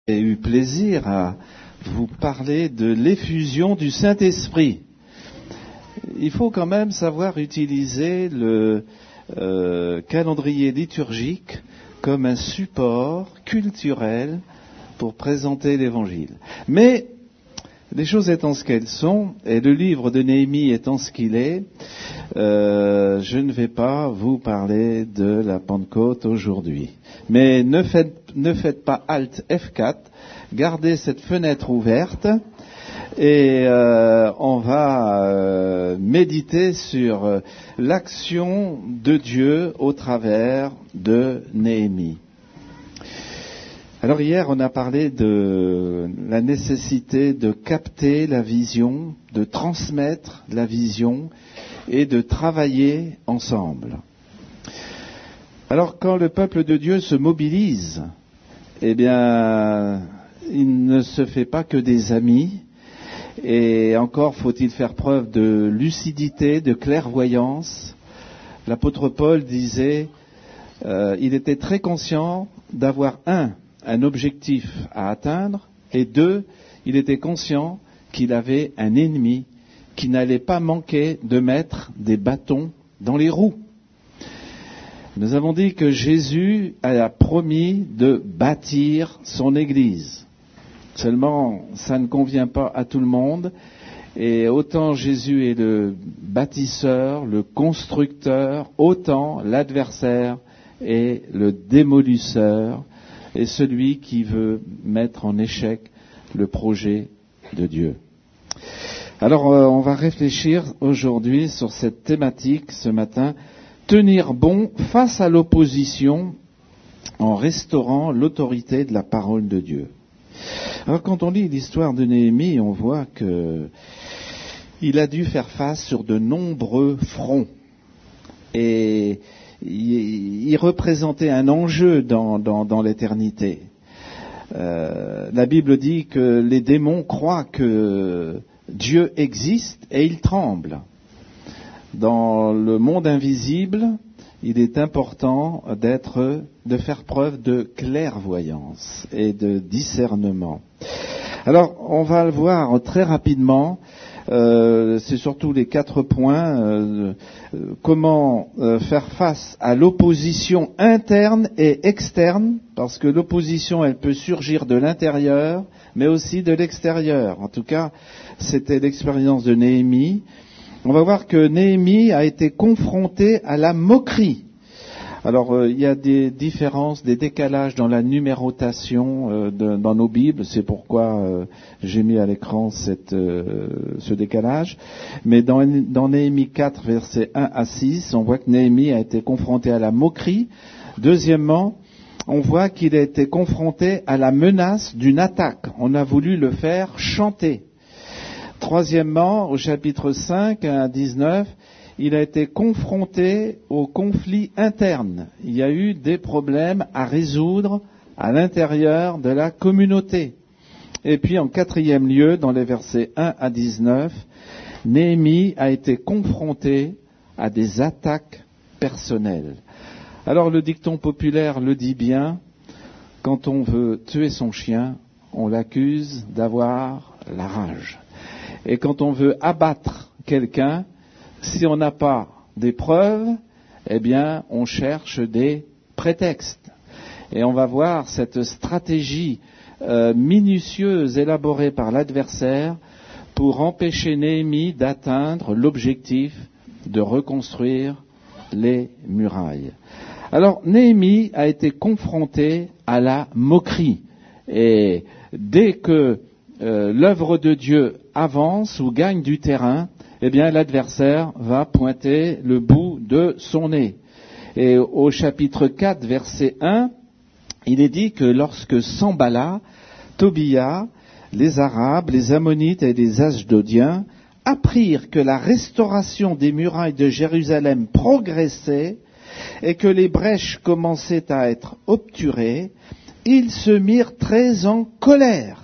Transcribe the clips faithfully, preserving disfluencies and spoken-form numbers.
J'ai eu plaisir à vous parler de l'effusion du Saint-Esprit. Il faut quand même savoir utiliser le euh, calendrier liturgique comme un support culturel pour présenter l'Évangile. Mais les choses étant ce qu'elles sont, et le livre de Néhémie étant ce qu'il est, euh, je ne vais pas vous parler de la Pentecôte aujourd'hui. Mais ne faites, ne faites pas Alt F quatre, gardez cette fenêtre ouverte et euh, on va euh, méditer sur euh, l'action de Dieu au travers de Néhémie. Alors hier, on a parlé de la nécessité de capter la vision, de transmettre la vision et de travailler ensemble. Alors quand le peuple de Dieu se mobilise, eh bien, il ne se fait pas que des amis, et encore faut-il faire preuve de lucidité, de clairvoyance. L'apôtre Paul disait, euh, il était très conscient d'avoir un, un objectif à atteindre, et deux, il était conscient qu'il avait un ennemi qui n'allait pas manquer de mettre des bâtons dans les roues. Nous avons dit que Jésus a promis de bâtir son Église. Seulement, ça ne convient pas à tout le monde, et autant Jésus est le bâtisseur, le constructeur, autant l'adversaire est le démolisseur, et celui qui veut mettre en échec le projet de Dieu. Alors, euh, on va réfléchir aujourd'hui sur cette thématique ce matin, tenir bon face à l'opposition en restaurant l'autorité de la parole de Dieu. Alors, quand on lit l'histoire de Néhémie, on voit que il a dû faire face sur de nombreux fronts. Et il représentait un enjeu dans, dans, dans l'éternité. Euh, la Bible dit que les démons croient que Dieu existe et ils tremblent. Dans le monde invisible, il est important d'être, de faire preuve de clairvoyance et de discernement. Alors, on va le voir très rapidement. Euh, c'est surtout les quatre points. Euh, euh, comment euh, faire face à l'opposition interne et externe, parce que l'opposition, elle peut surgir de l'intérieur, mais aussi de l'extérieur. En tout cas, c'était l'expérience de Néhémie. On va voir que Néhémie a été confronté à la moquerie. Alors, euh, il y a des différences, des décalages dans la numérotation euh, de, dans nos Bibles. C'est pourquoi euh, j'ai mis à l'écran cette, euh, ce décalage. Mais dans, dans Néhémie quatre, versets un à six, on voit que Néhémie a été confronté à la moquerie. Deuxièmement, on voit qu'il a été confronté à la menace d'une attaque. On a voulu le faire chanter. Troisièmement, au chapitre cinq, un à dix-neuf, il a été confronté au conflit interne. Il y a eu des problèmes à résoudre à l'intérieur de la communauté. Et puis, en quatrième lieu, dans les versets un à dix-neuf, Néhémie a été confronté à des attaques personnelles. Alors, le dicton populaire le dit bien, quand on veut tuer son chien, on l'accuse d'avoir la rage. Et quand on veut abattre quelqu'un, si on n'a pas des preuves, eh bien, on cherche des prétextes. Et on va voir cette stratégie euh, minutieuse élaborée par l'adversaire pour empêcher Néhémie d'atteindre l'objectif de reconstruire les murailles. Alors, Néhémie a été confronté à la moquerie. Et dès que euh, l'œuvre de Dieu avance ou gagne du terrain, eh bien, l'adversaire va pointer le bout de son nez. Et au chapitre quatre, verset un, il est dit que lorsque Sambala, Tobia, les Arabes, les Ammonites et les Ashdodiens apprirent que la restauration des murailles de Jérusalem progressait et que les brèches commençaient à être obturées, ils se mirent très en colère.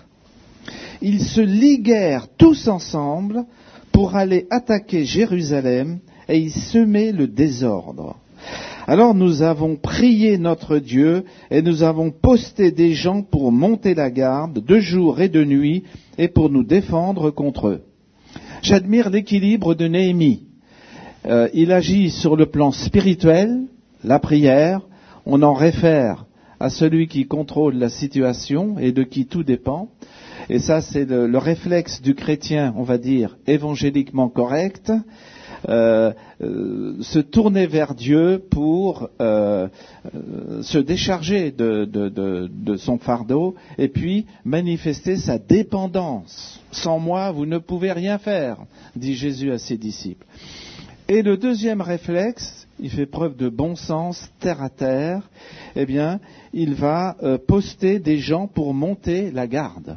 Ils se liguèrent tous ensemble pour aller attaquer Jérusalem et y semer le désordre. Alors nous avons prié notre Dieu et nous avons posté des gens pour monter la garde de jour et de nuit et pour nous défendre contre eux. J'admire l'équilibre de Néhémie. Euh, il agit sur le plan spirituel, la prière, on en réfère à celui qui contrôle la situation et de qui tout dépend. Et ça, c'est le, le réflexe du chrétien, on va dire, évangéliquement correct, euh, euh, se tourner vers Dieu pour euh, euh, se décharger de, de, de, de son fardeau et puis manifester sa dépendance. Sans moi, vous ne pouvez rien faire, dit Jésus à ses disciples. Et le deuxième réflexe, il fait preuve de bon sens, terre à terre, eh bien, il va euh, poster des gens pour monter la garde.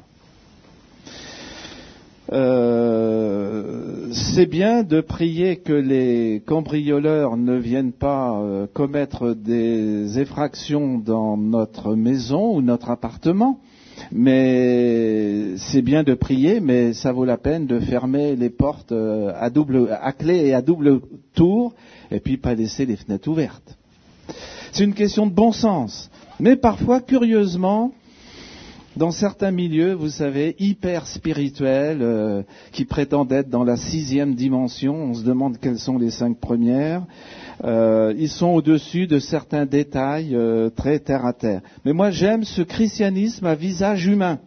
Euh, c'est bien de prier que les cambrioleurs ne viennent pas euh, commettre des effractions dans notre maison ou notre appartement, mais c'est bien de prier, mais ça vaut la peine de fermer les portes euh, à double, à clé et à double tour, et puis pas laisser les fenêtres ouvertes. C'est une question de bon sens, mais parfois, curieusement, dans certains milieux, vous savez, hyper spirituels, euh, qui prétendent être dans la sixième dimension, on se demande quelles sont les cinq premières, euh, ils sont au-dessus de certains détails euh, très terre à terre. Mais moi, j'aime ce christianisme à visage humain.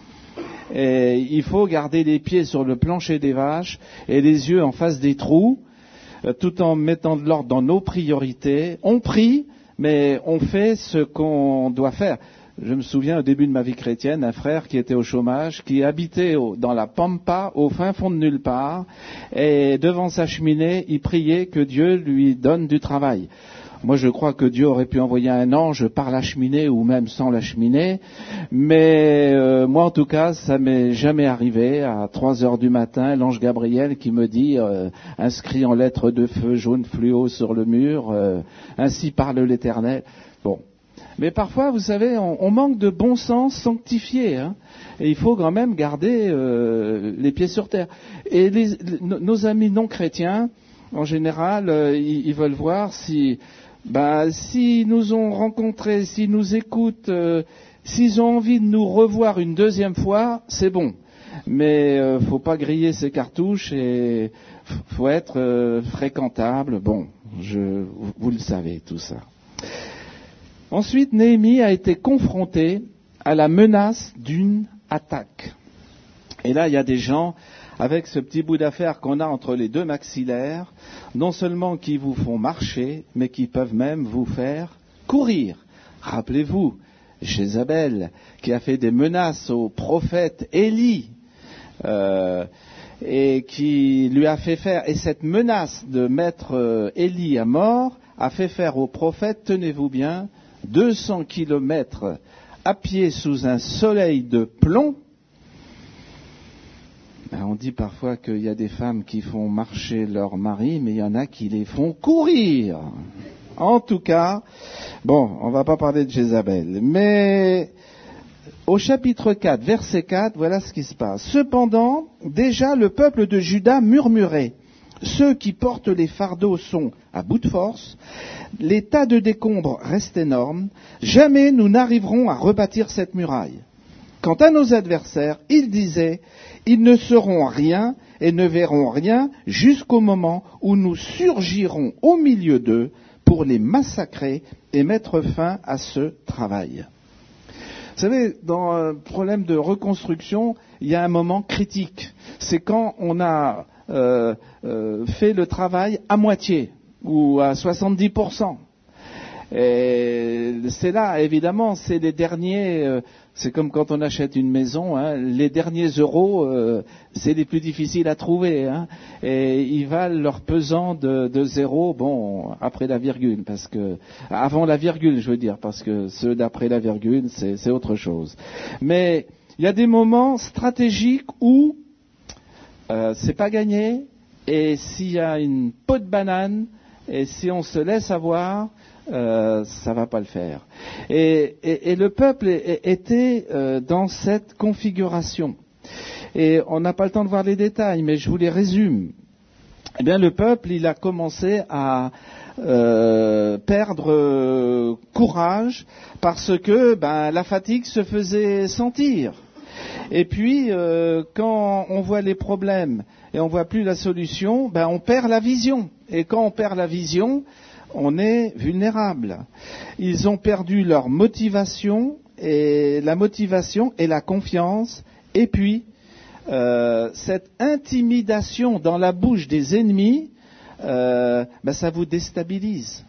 Et il faut garder les pieds sur le plancher des vaches et les yeux en face des trous, euh, tout en mettant de l'ordre dans nos priorités. On prie, mais on fait ce qu'on doit faire. Je me souviens au début de ma vie chrétienne, un frère qui était au chômage, qui habitait au, dans la pampa, au fin fond de nulle part, et devant sa cheminée, il priait que Dieu lui donne du travail. Moi, je crois que Dieu aurait pu envoyer un ange par la cheminée ou même sans la cheminée, mais euh, moi, en tout cas, ça m'est jamais arrivé. À trois heures du matin, l'ange Gabriel qui me dit, euh, inscrit en lettres de feu jaune fluo sur le mur, euh, ainsi parle l'Éternel. Bon. Mais parfois, vous savez, on, on manque de bon sens sanctifié, hein, et il faut quand même garder euh, les pieds sur terre. Et les, les, nos amis non chrétiens, en général, euh, ils, ils veulent voir si, bah, s'ils nous ont rencontrés, s'ils nous écoutent, euh, s'ils ont envie de nous revoir une deuxième fois, c'est bon. Mais euh, faut pas griller ses cartouches et faut être euh, fréquentable. Bon, je, vous le savez tout ça. Ensuite, Néhémie a été confronté à la menace d'une attaque. Et là, il y a des gens, avec ce petit bout d'affaire qu'on a entre les deux maxillaires, non seulement qui vous font marcher, mais qui peuvent même vous faire courir. Rappelez-vous, Jézabel, qui a fait des menaces au prophète Élie, euh, et qui lui a fait faire, et cette menace de mettre euh, Élie à mort, a fait faire au prophète, tenez-vous bien, deux cents kilomètres à pied sous un soleil de plomb. Ben, on dit parfois qu'il y a des femmes qui font marcher leur mari, mais il y en a qui les font courir. En tout cas, bon, on ne va pas parler de Jézabel, mais au chapitre quatre, verset quatre, voilà ce qui se passe. Cependant, déjà le peuple de Juda murmurait. Ceux qui portent les fardeaux sont à bout de force, les tas de décombres restent énormes, jamais nous n'arriverons à rebâtir cette muraille. Quant à nos adversaires, ils disaient, ils ne seront rien et ne verront rien jusqu'au moment où nous surgirons au milieu d'eux pour les massacrer et mettre fin à ce travail. Vous savez, dans un problème de reconstruction, il y a un moment critique. C'est quand on a Euh, euh, fait le travail à moitié ou à soixante-dix pour cent. Et c'est là, évidemment, c'est les derniers, euh, c'est comme quand on achète une maison, hein, les derniers euros, euh, c'est les plus difficiles à trouver, hein, et ils valent leur pesant de, de zéro, bon, après la virgule, parce que, avant la virgule, je veux dire, parce que ceux d'après la virgule, c'est, c'est autre chose. Mais il y a des moments stratégiques où Euh, c'est pas gagné, et s'il y a une peau de banane, et si on se laisse avoir, euh, ça va pas le faire. Et, et, et le peuple était euh, dans cette configuration. Et on n'a pas le temps de voir les détails, mais je vous les résume. eh bien le peuple, il a commencé à euh, perdre euh, courage parce que ben, la fatigue se faisait sentir. Et puis, euh, quand on voit les problèmes et on voit plus la solution, ben, on perd la vision. Et quand on perd la vision, on est vulnérable. Ils ont perdu leur motivation, et la motivation et la confiance, et puis euh, cette intimidation dans la bouche des ennemis, euh, ben, ça vous déstabilise.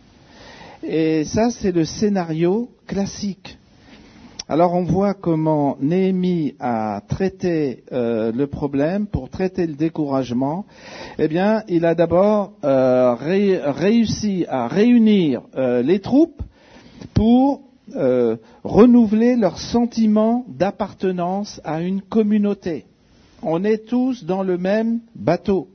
Et ça, c'est le scénario classique. Alors on voit comment Néhémie a traité euh, le problème pour traiter le découragement. Eh bien, il a d'abord euh, ré- réussi à réunir euh, les troupes pour euh, renouveler leur sentiment d'appartenance à une communauté. On est tous dans le même bateau.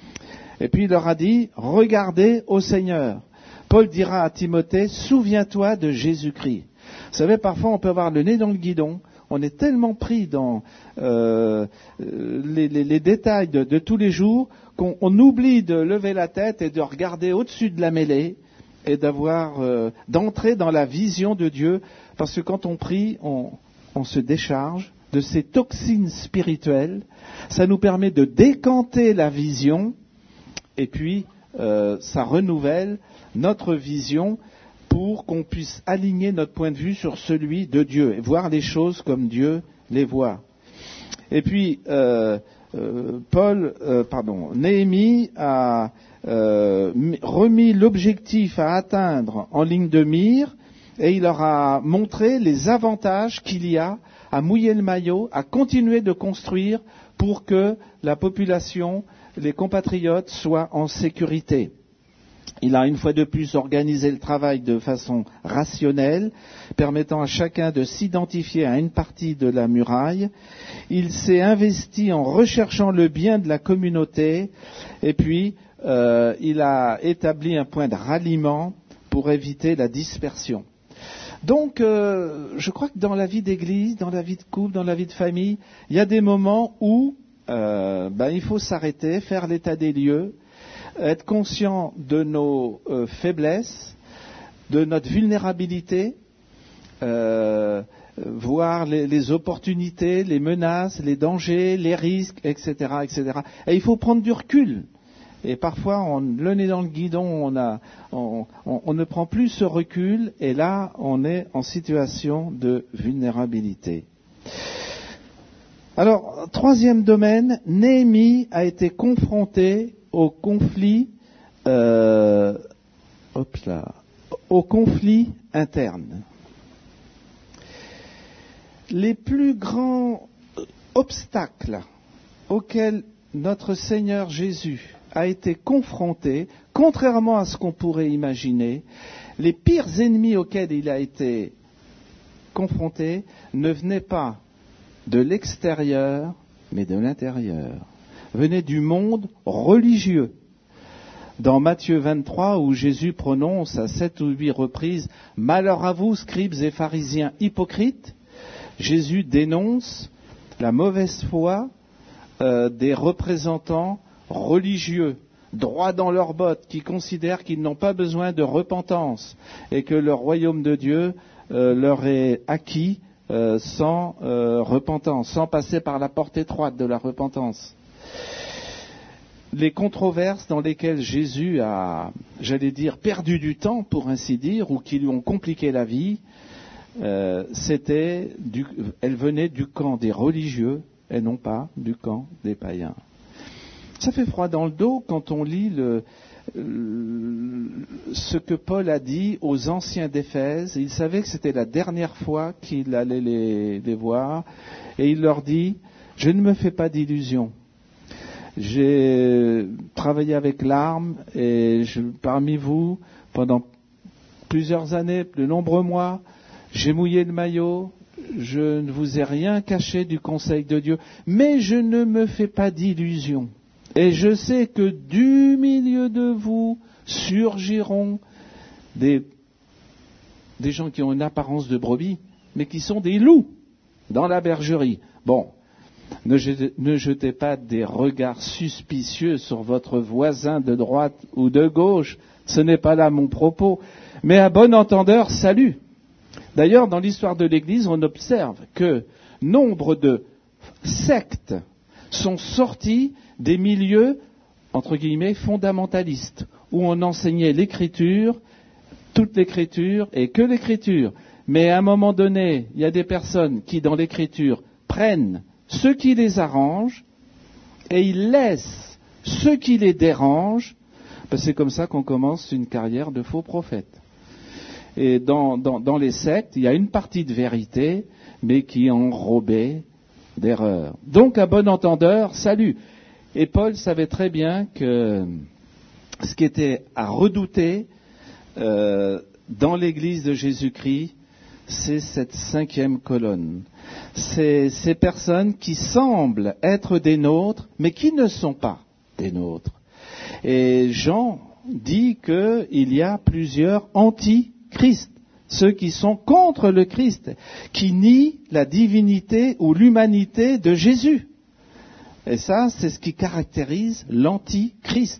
Et puis il leur a dit, regardez au Seigneur. Paul dira à Timothée, souviens-toi de Jésus-Christ. Vous savez, parfois on peut avoir le nez dans le guidon, on est tellement pris dans euh, les, les, les détails de, de tous les jours qu'on on oublie de lever la tête et de regarder au-dessus de la mêlée et d'avoir euh, d'entrer dans la vision de Dieu, parce que quand on prie, on, on se décharge de ces toxines spirituelles, ça nous permet de décanter la vision et puis euh, ça renouvelle notre vision pour qu'on puisse aligner notre point de vue sur celui de Dieu et voir les choses comme Dieu les voit. Et puis, euh, euh, Paul, euh, pardon, Néhémie a euh, remis l'objectif à atteindre en ligne de mire et il leur a montré les avantages qu'il y a à mouiller le maillot, à continuer de construire pour que la population, les compatriotes, soient en sécurité. Il a une fois de plus organisé le travail de façon rationnelle, permettant à chacun de s'identifier à une partie de la muraille. Il s'est investi en recherchant le bien de la communauté et puis euh, il a établi un point de ralliement pour éviter la dispersion. Donc, euh, je crois que dans la vie d'église, dans la vie de couple, dans la vie de famille, il y a des moments où euh, ben, il faut s'arrêter, faire l'état des lieux, être conscient de nos euh, faiblesses, de notre vulnérabilité, euh, voir les, les opportunités, les menaces, les dangers, les risques, et cetera, et cetera. Et il faut prendre du recul. Et parfois, on, le nez dans le guidon, on, a, on, on, on ne prend plus ce recul, et là, on est en situation de vulnérabilité. Alors, troisième domaine, Néhémie a été confronté au conflit, euh, hop là, au conflit interne. Les plus grands obstacles auxquels notre Seigneur Jésus a été confronté, contrairement à ce qu'on pourrait imaginer, les pires ennemis auxquels il a été confronté ne venaient pas de l'extérieur, mais de l'intérieur. Venaient du monde religieux. Dans Matthieu vingt-trois, où Jésus prononce à sept ou huit reprises « Malheur à vous, scribes et pharisiens hypocrites », Jésus dénonce la mauvaise foi euh, des représentants religieux, droits dans leurs bottes, qui considèrent qu'ils n'ont pas besoin de repentance et que le royaume de Dieu euh, leur est acquis euh, sans euh, repentance, sans passer par la porte étroite de la repentance. Les controverses dans lesquelles Jésus a, j'allais dire, perdu du temps, pour ainsi dire, ou qui lui ont compliqué la vie, euh, c'était du, elles venaient du camp des religieux et non pas du camp des païens. Ça fait froid dans le dos quand on lit le, le, ce que Paul a dit aux anciens d'Éphèse. Il savait que c'était la dernière fois qu'il allait les, les voir, et il leur dit « Je ne me fais pas d'illusions. J'ai travaillé avec l'arme et je, parmi vous, pendant plusieurs années, de nombreux mois, j'ai mouillé le maillot, je ne vous ai rien caché du conseil de Dieu, mais je ne me fais pas d'illusions. Et je sais que du milieu de vous surgiront des, des gens qui ont une apparence de brebis, mais qui sont des loups dans la bergerie. » Bon. Ne jetez, ne jetez pas des regards suspicieux sur votre voisin de droite ou de gauche. Ce n'est pas là mon propos. Mais à bon entendeur, salut. D'ailleurs, dans l'histoire de l'Église, on observe que nombre de sectes sont sorties des milieux, entre guillemets, fondamentalistes, où on enseignait l'Écriture, toute l'Écriture et que l'Écriture. Mais à un moment donné, il y a des personnes qui, dans l'Écriture, prennent ce qui les arrange et ils laissent ce qui les dérange. Ben, c'est comme ça qu'on commence une carrière de faux prophète. Et dans, dans, dans les sectes, il y a une partie de vérité, mais qui est enrobée d'erreur. Donc, à bon entendeur, salut. Et Paul savait très bien que ce qui était à redouter euh, dans l'Église de Jésus-Christ, c'est cette cinquième colonne. C'est ces personnes qui semblent être des nôtres, mais qui ne sont pas des nôtres. Et Jean dit qu'il y a plusieurs anti-Christ, ceux qui sont contre le Christ, qui nient la divinité ou l'humanité de Jésus. Et ça, c'est ce qui caractérise l'anti-Christ.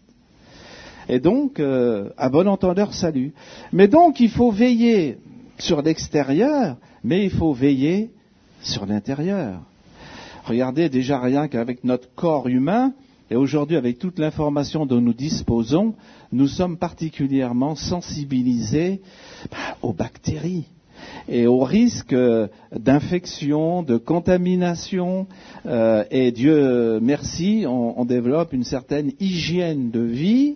Et donc, euh, à bon entendeur, salut. Mais donc, il faut veiller sur l'extérieur, mais il faut veiller sur l'intérieur. Regardez déjà rien qu'avec notre corps humain, et aujourd'hui avec toute l'information dont nous disposons, nous sommes particulièrement sensibilisés bah, aux bactéries et aux risques d'infection, de contamination. Euh, et Dieu merci, on, on développe une certaine hygiène de vie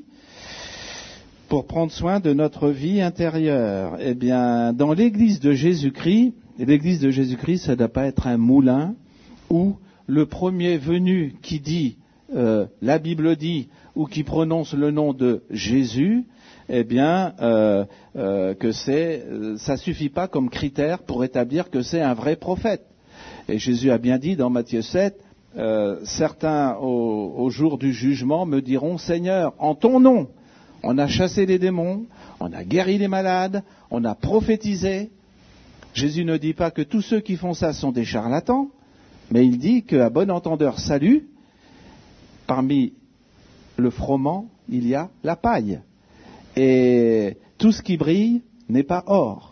pour prendre soin de notre vie intérieure. Eh bien, dans l'Église de Jésus-Christ, l'Église de Jésus-Christ, ça ne doit pas être un moulin où le premier venu qui dit, euh, la Bible dit, ou qui prononce le nom de Jésus, eh bien, euh, euh, que c'est, ça suffit pas comme critère pour établir que c'est un vrai prophète. Et Jésus a bien dit dans Matthieu sept, euh, certains au, au jour du jugement me diront, Seigneur, en ton nom, on a chassé les démons, on a guéri les malades, on a prophétisé. Jésus ne dit pas que tous ceux qui font ça sont des charlatans, mais il dit qu'à bon entendeur salut, parmi le froment, il y a la paille. Et tout ce qui brille n'est pas or.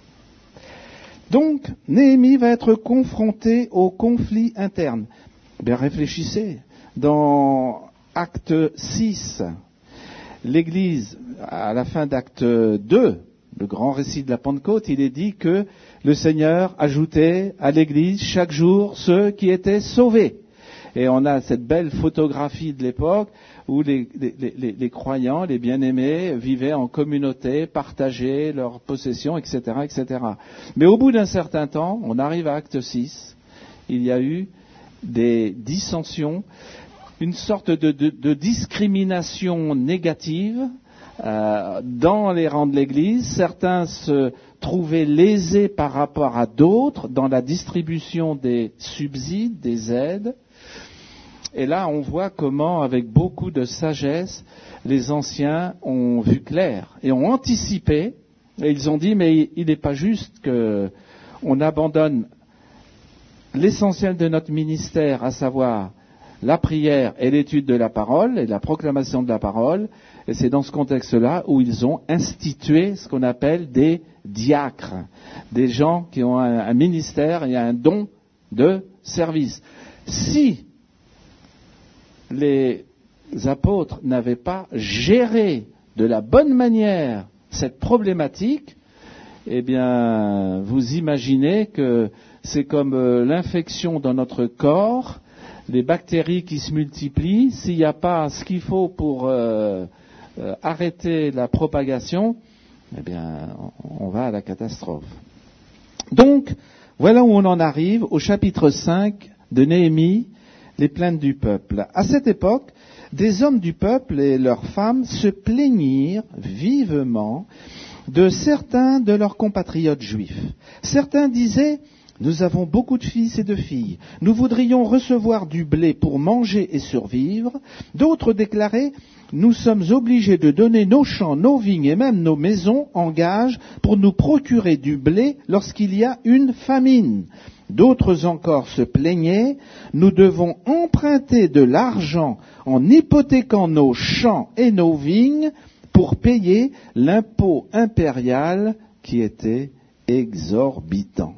Donc, Néhémie va être confronté au conflit interne. Bien, réfléchissez. Dans Acte six, l'Église, à la fin d'Acte deux, le grand récit de la Pentecôte, il est dit que le Seigneur ajoutait à l'Église chaque jour ceux qui étaient sauvés. Et on a cette belle photographie de l'époque où les, les, les, les croyants, les bien-aimés, vivaient en communauté, partageaient leurs possessions, et cetera, et cetera. Mais au bout d'un certain temps, on arrive à Acte six, il y a eu des dissensions, une sorte de, de, de discrimination négative euh, dans les rangs de l'Église. Certains se trouvaient lésés par rapport à d'autres dans la distribution des subsides, des aides. Et là, on voit comment, avec beaucoup de sagesse, les anciens ont vu clair et ont anticipé. Et ils ont dit, mais il n'est pas juste qu'on abandonne l'essentiel de notre ministère, à savoir la prière et l'étude de la parole et la proclamation de la parole. Et c'est dans ce contexte-là où ils ont institué ce qu'on appelle des diacres, des gens qui ont un, un ministère et un don de service. Si les apôtres n'avaient pas géré de la bonne manière cette problématique, eh bien, vous imaginez que c'est comme l'infection dans notre corps, les bactéries qui se multiplient. S'il n'y a pas ce qu'il faut pour euh, euh, arrêter la propagation, eh bien, on va à la catastrophe. Donc, voilà où on en arrive au chapitre cinq de Néhémie, les plaintes du peuple. À cette époque, des hommes du peuple et leurs femmes se plaignirent vivement de certains de leurs compatriotes juifs. Certains disaient, nous avons beaucoup de fils et de filles, nous voudrions recevoir du blé pour manger et survivre. D'autres déclaraient, nous sommes obligés de donner nos champs, nos vignes et même nos maisons en gage pour nous procurer du blé lorsqu'il y a une famine. D'autres encore se plaignaient, nous devons emprunter de l'argent en hypothéquant nos champs et nos vignes pour payer l'impôt impérial qui était exorbitant.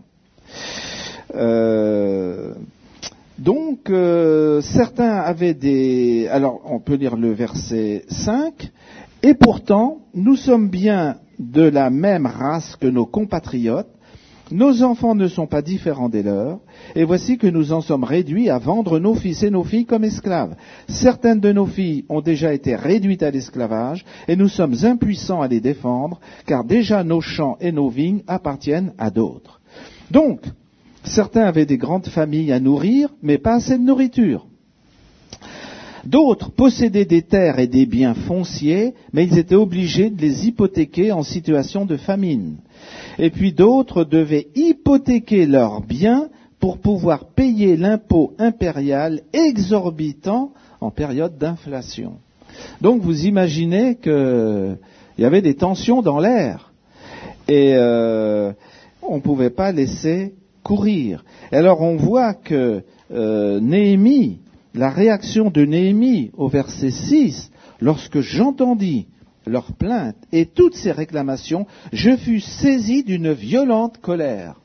Euh, donc, euh, certains avaient des... Alors, on peut lire le verset cinq. « Et pourtant, nous sommes bien de la même race que nos compatriotes. Nos enfants ne sont pas différents des leurs. Et voici que nous en sommes réduits à vendre nos fils et nos filles comme esclaves. Certaines de nos filles ont déjà été réduites à l'esclavage, et nous sommes impuissants à les défendre, car déjà nos champs et nos vignes appartiennent à d'autres. » Donc, certains avaient des grandes familles à nourrir, mais pas assez de nourriture. D'autres possédaient des terres et des biens fonciers, mais ils étaient obligés de les hypothéquer en situation de famine. Et puis d'autres devaient hypothéquer leurs biens pour pouvoir payer l'impôt impérial exorbitant en période d'inflation. Donc vous imaginez qu'il y avait des tensions dans l'air et euh, on ne pouvait pas laisser courir. Et alors on voit que euh, Néhémie, la réaction de Néhémie au verset six, lorsque j'entendis leurs plaintes et toutes ces réclamations, je fus saisi d'une violente colère.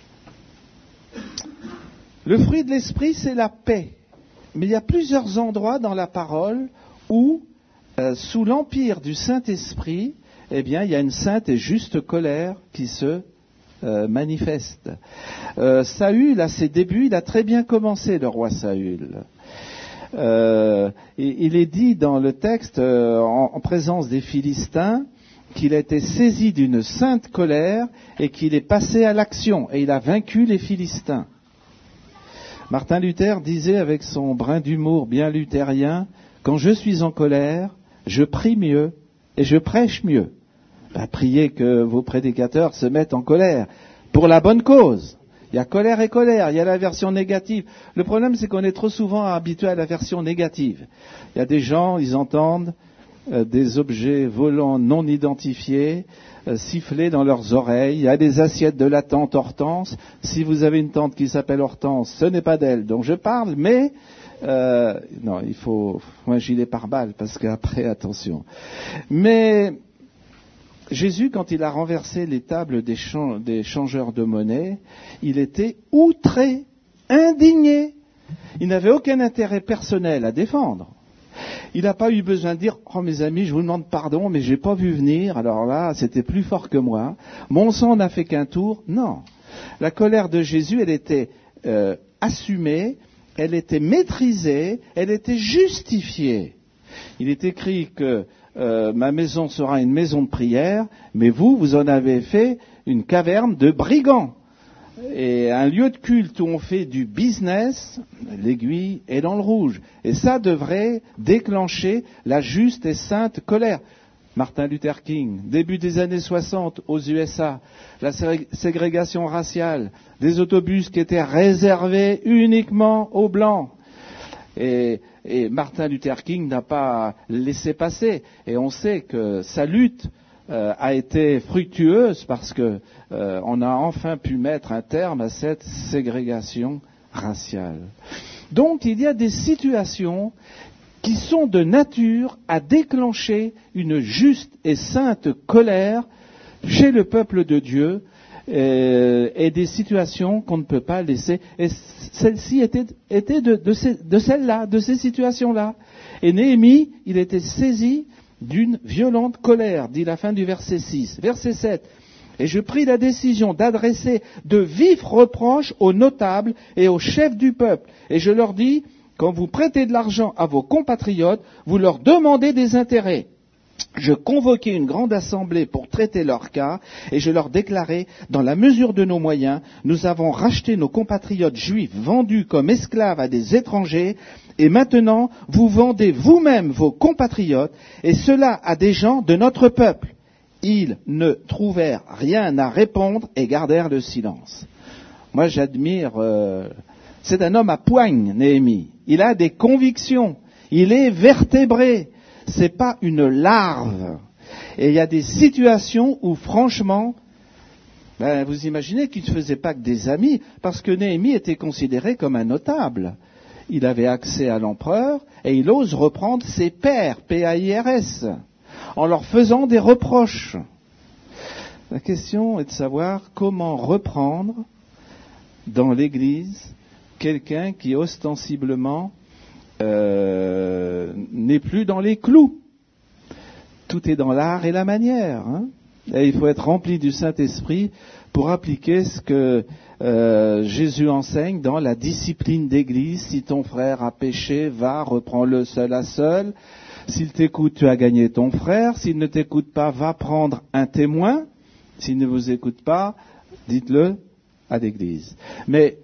Le fruit de l'esprit, c'est la paix. Mais il y a plusieurs endroits dans la parole où, euh, sous l'empire du Saint-Esprit, eh bien, il y a une sainte et juste colère qui se euh, manifeste. Euh, Saül, à ses débuts, il a très bien commencé, le roi Saül. Euh, il est dit dans le texte, euh, en, en présence des Philistins, qu'il a été saisi d'une sainte colère et qu'il est passé à l'action et il a vaincu les Philistins. Martin Luther disait avec son brin d'humour bien luthérien, « Quand je suis en colère, je prie mieux et je prêche mieux. » Ben, priez que vos prédicateurs se mettent en colère pour la bonne cause. Il y a colère et colère, il y a la version négative. Le problème, c'est qu'on est trop souvent habitué à la version négative. Il y a des gens, ils entendent euh, des objets volants non identifiés euh, siffler dans leurs oreilles. Il y a des assiettes de la tante Hortense. Si vous avez une tante qui s'appelle Hortense, ce n'est pas d'elle dont je parle, mais... Euh, non, il faut... Moi, j'y vais par balle, parce qu'après, attention. Mais... Jésus, quand il a renversé les tables des, chan- des changeurs de monnaie, il était outré, indigné. Il n'avait aucun intérêt personnel à défendre. Il n'a pas eu besoin de dire « Oh mes amis, je vous demande pardon, mais je n'ai pas vu venir, alors là, c'était plus fort que moi. Mon sang n'a fait qu'un tour. » Non. La colère de Jésus, elle était euh, assumée, elle était maîtrisée, elle était justifiée. Il est écrit que Euh, ma maison sera une maison de prière, mais vous, vous en avez fait une caverne de brigands. Et un lieu de culte où on fait du business, l'aiguille est dans le rouge. Et ça devrait déclencher la juste et sainte colère. Martin Luther King, début des années soixante aux U S A, la ségrégation raciale, des autobus qui étaient réservés uniquement aux Blancs. Et, et Martin Luther King n'a pas laissé passer. Et on sait que sa lutte euh, a été fructueuse parce que euh, on a enfin pu mettre un terme à cette ségrégation raciale. Donc il y a des situations qui sont de nature à déclencher une juste et sainte colère chez le peuple de Dieu, Euh, et des situations qu'on ne peut pas laisser. Et celle-ci était, était de, de, ces, de celle-là, de ces situations-là. Et Néhémie, il était saisi d'une violente colère, dit la fin du verset six. Verset sept. Et je pris la décision d'adresser de vifs reproches aux notables et aux chefs du peuple. Et je leur dis, quand vous prêtez de l'argent à vos compatriotes, vous leur demandez des intérêts. Je convoquai une grande assemblée pour traiter leur cas et je leur déclarai, dans la mesure de nos moyens, nous avons racheté nos compatriotes juifs vendus comme esclaves à des étrangers et maintenant vous vendez vous-même vos compatriotes et cela à des gens de notre peuple. Ils ne trouvèrent rien à répondre et gardèrent le silence. Moi j'admire, euh, c'est un homme à poigne, Néhémie. Il a des convictions, il est vertébré. c'est pas une larve. Et il y a des situations où, franchement, ben, vous imaginez qu'il ne faisait pas que des amis, parce que Néhémie était considéré comme un notable. Il avait accès à l'empereur, et il ose reprendre ses pairs, P A I R S, en leur faisant des reproches. La question est de savoir comment reprendre dans l'Église quelqu'un qui ostensiblement euh, n'est plus dans les clous. Tout est dans l'art et la manière. Hein. Et il faut être rempli du Saint-Esprit pour appliquer ce que euh, Jésus enseigne dans la discipline d'Église. Si ton frère a péché, va, reprends-le seul à seul. S'il t'écoute, tu as gagné ton frère. S'il ne t'écoute pas, va prendre un témoin. S'il ne vous écoute pas, dites-le à l'Église. Mais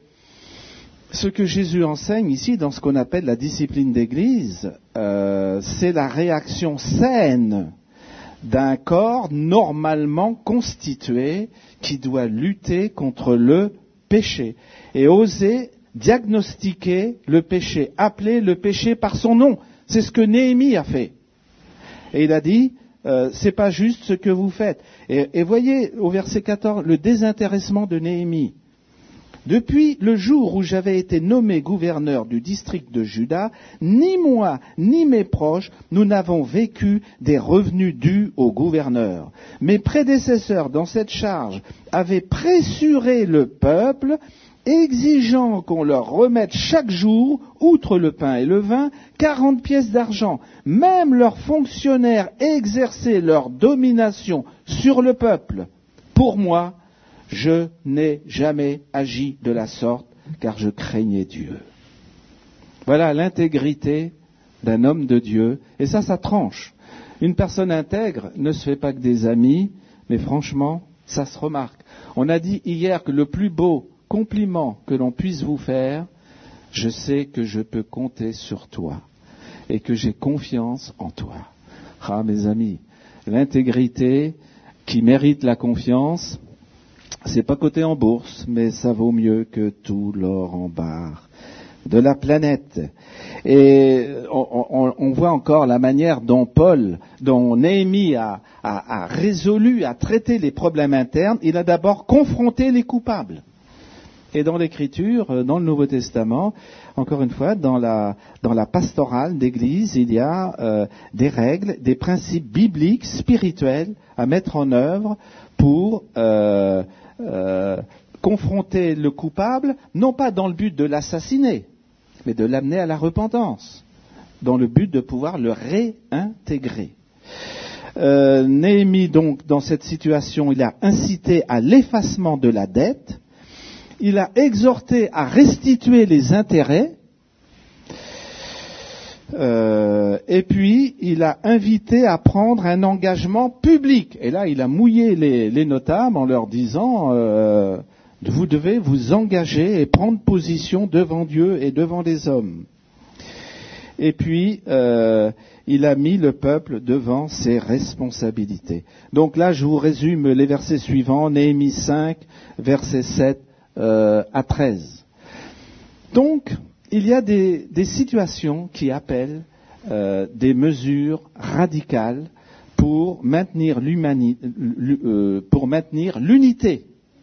ce que Jésus enseigne ici dans ce qu'on appelle la discipline d'Église, euh, c'est la réaction saine d'un corps normalement constitué qui doit lutter contre le péché et oser diagnostiquer le péché, appeler le péché par son nom. C'est ce que Néhémie a fait. Et il a dit, euh, c'est pas juste ce que vous faites. Et, et voyez au verset quatorze le désintéressement de Néhémie. Depuis le jour où j'avais été nommé gouverneur du district de Juda, ni moi, ni mes proches, nous n'avons vécu des revenus dus au gouverneur. Mes prédécesseurs dans cette charge avaient pressuré le peuple, exigeant qu'on leur remette chaque jour, outre le pain et le vin, quarante pièces d'argent. Même leurs fonctionnaires exerçaient leur domination sur le peuple. Pour moi, je n'ai jamais agi de la sorte, car je craignais Dieu. Voilà l'intégrité d'un homme de Dieu, et ça, ça tranche. Une personne intègre ne se fait pas que des amis, mais franchement, ça se remarque. On a dit hier que le plus beau compliment que l'on puisse vous faire, je sais que je peux compter sur toi, et que j'ai confiance en toi. Ah, mes amis, l'intégrité qui mérite la confiance, c'est pas coté en bourse, mais ça vaut mieux que tout l'or en barre de la planète. Et on, on, on voit encore la manière dont Paul, dont Néhémie a, a, a résolu, a traité les problèmes internes. Il a d'abord confronté les coupables. Et dans l'Écriture, dans le Nouveau Testament, encore une fois, dans la, dans la pastorale d'Église, il y a euh, des règles, des principes bibliques, spirituels à mettre en œuvre pour euh, euh, confronter le coupable, non pas dans le but de l'assassiner, mais de l'amener à la repentance, dans le but de pouvoir le réintégrer. Euh, Néhémie, donc, dans cette situation, il a incité à l'effacement de la dette, il a exhorté à restituer les intérêts, euh, et puis il a invité à prendre un engagement public. Et là, il a mouillé les, les notables en leur disant euh, vous devez vous engager et prendre position devant Dieu et devant les hommes. Et puis, euh, il a mis le peuple devant ses responsabilités. Donc là, je vous résume les versets suivants, Néhémie cinq, versets sept euh, à treize. Donc, il y a des, des situations qui appellent euh, des mesures radicales pour maintenir l'humanité, euh, pour maintenir l'unité.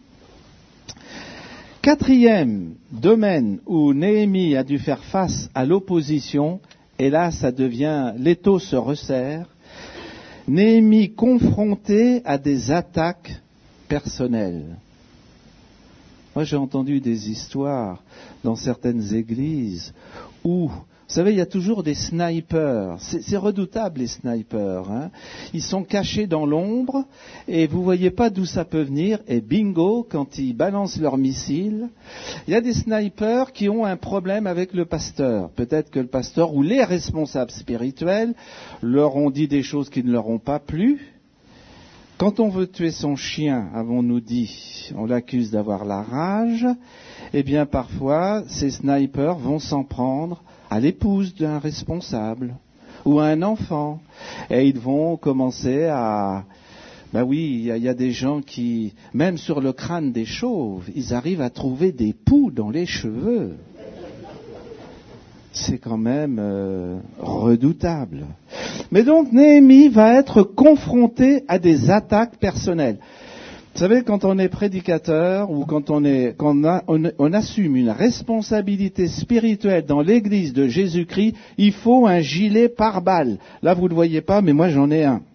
Quatrième domaine où Néhémie a dû faire face à l'opposition, et là ça devient, l'étau se resserre, Néhémie confronté à des attaques personnelles. Moi, j'ai entendu des histoires dans certaines églises où, vous savez, il y a toujours des snipers. C'est, c'est redoutable, les snipers. Hein. Ils sont cachés dans l'ombre et vous voyez pas d'où ça peut venir. Et bingo, quand ils balancent leurs missiles, il y a des snipers qui ont un problème avec le pasteur. Peut-être que le pasteur ou les responsables spirituels leur ont dit des choses qui ne leur ont pas plu. Quand on veut tuer son chien, avons-nous dit, on l'accuse d'avoir la rage, eh bien parfois, ces snipers vont s'en prendre à l'épouse d'un responsable ou à un enfant. Et ils vont commencer à... Ben oui, il y, y a des gens qui, même sur le crâne des chauves, ils arrivent à trouver des poux dans les cheveux. C'est quand même euh, redoutable. Mais donc, Néhémie va être confronté à des attaques personnelles. Vous savez, quand on est prédicateur ou quand on, est, quand on, a, on, on assume une responsabilité spirituelle dans l'Église de Jésus-Christ, il faut un gilet pare-balles. Là, vous ne le voyez pas, mais moi, j'en ai un.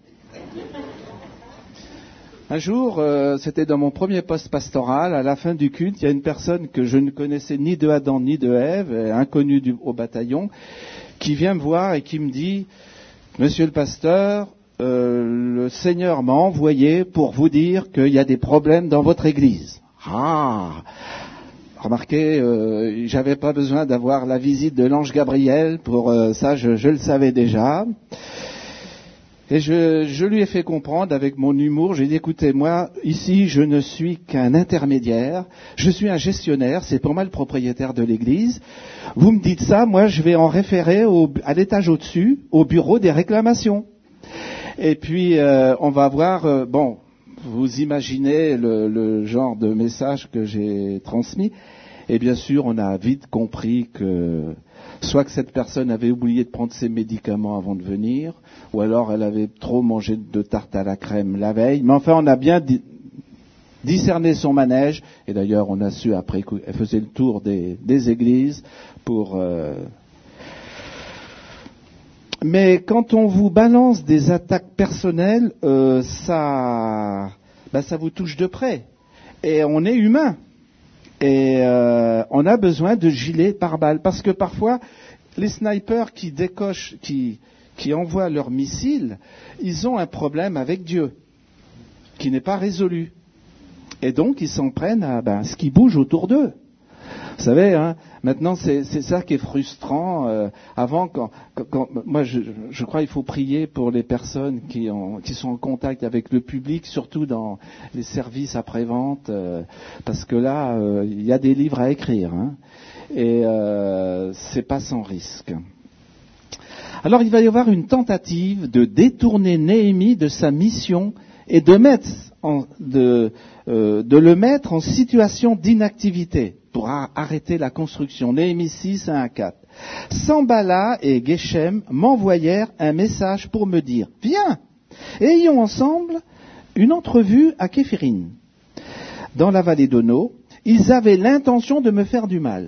Un jour, euh, c'était dans mon premier poste pastoral, à la fin du culte, il y a une personne que je ne connaissais ni de Adam ni de Ève, inconnue du, au bataillon, qui vient me voir et qui me dit « Monsieur le pasteur, euh, le Seigneur m'a envoyé pour vous dire qu'il y a des problèmes dans votre église. » Ah, remarquez, euh, j'avais pas besoin d'avoir la visite de l'ange Gabriel pour euh, ça, je, je le savais déjà. Et je, je lui ai fait comprendre avec mon humour, j'ai dit, écoutez, moi, ici, je ne suis qu'un intermédiaire, je suis un gestionnaire, c'est pour moi le propriétaire de l'église. Vous me dites ça, moi, je vais en référer au, à l'étage au-dessus, au bureau des réclamations. Et puis, euh, on va voir, euh, bon, vous imaginez le, le genre de message que j'ai transmis. Et bien sûr, on a vite compris que soit que cette personne avait oublié de prendre ses médicaments avant de venir, ou alors elle avait trop mangé de tarte à la crème la veille. Mais enfin, on a bien di- discerné son manège. Et d'ailleurs, on a su après qu'elle faisait le tour des, des églises pour... Euh... Mais quand on vous balance des attaques personnelles, euh, ça, ben, ça vous touche de près. Et on est humain. Et euh, on a besoin de gilets pare-balles. Parce que parfois, les snipers qui décochent, qui, qui envoient leurs missiles, ils ont un problème avec Dieu, qui n'est pas résolu. Et donc, ils s'en prennent à ben, ce qui bouge autour d'eux. Vous savez, hein, maintenant, c'est, c'est ça qui est frustrant. Euh, avant, quand, quand, quand moi, je, je crois qu'il faut prier pour les personnes qui, ont, qui sont en contact avec le public, surtout dans les services après-vente, euh, parce que là, euh, il y a des livres à écrire, hein, et euh, c'est pas sans risque. Alors, il va y avoir une tentative de détourner Néhémie de sa mission et de mettre, en, de, euh, de le mettre en situation d'inactivité pour arrêter la construction. Néhémie six, un à quatre. Sanballat et Geshem m'envoyèrent un message pour me dire, viens, et ayons ensemble une entrevue à Képhirim. Dans la vallée d'Ono, ils avaient l'intention de me faire du mal.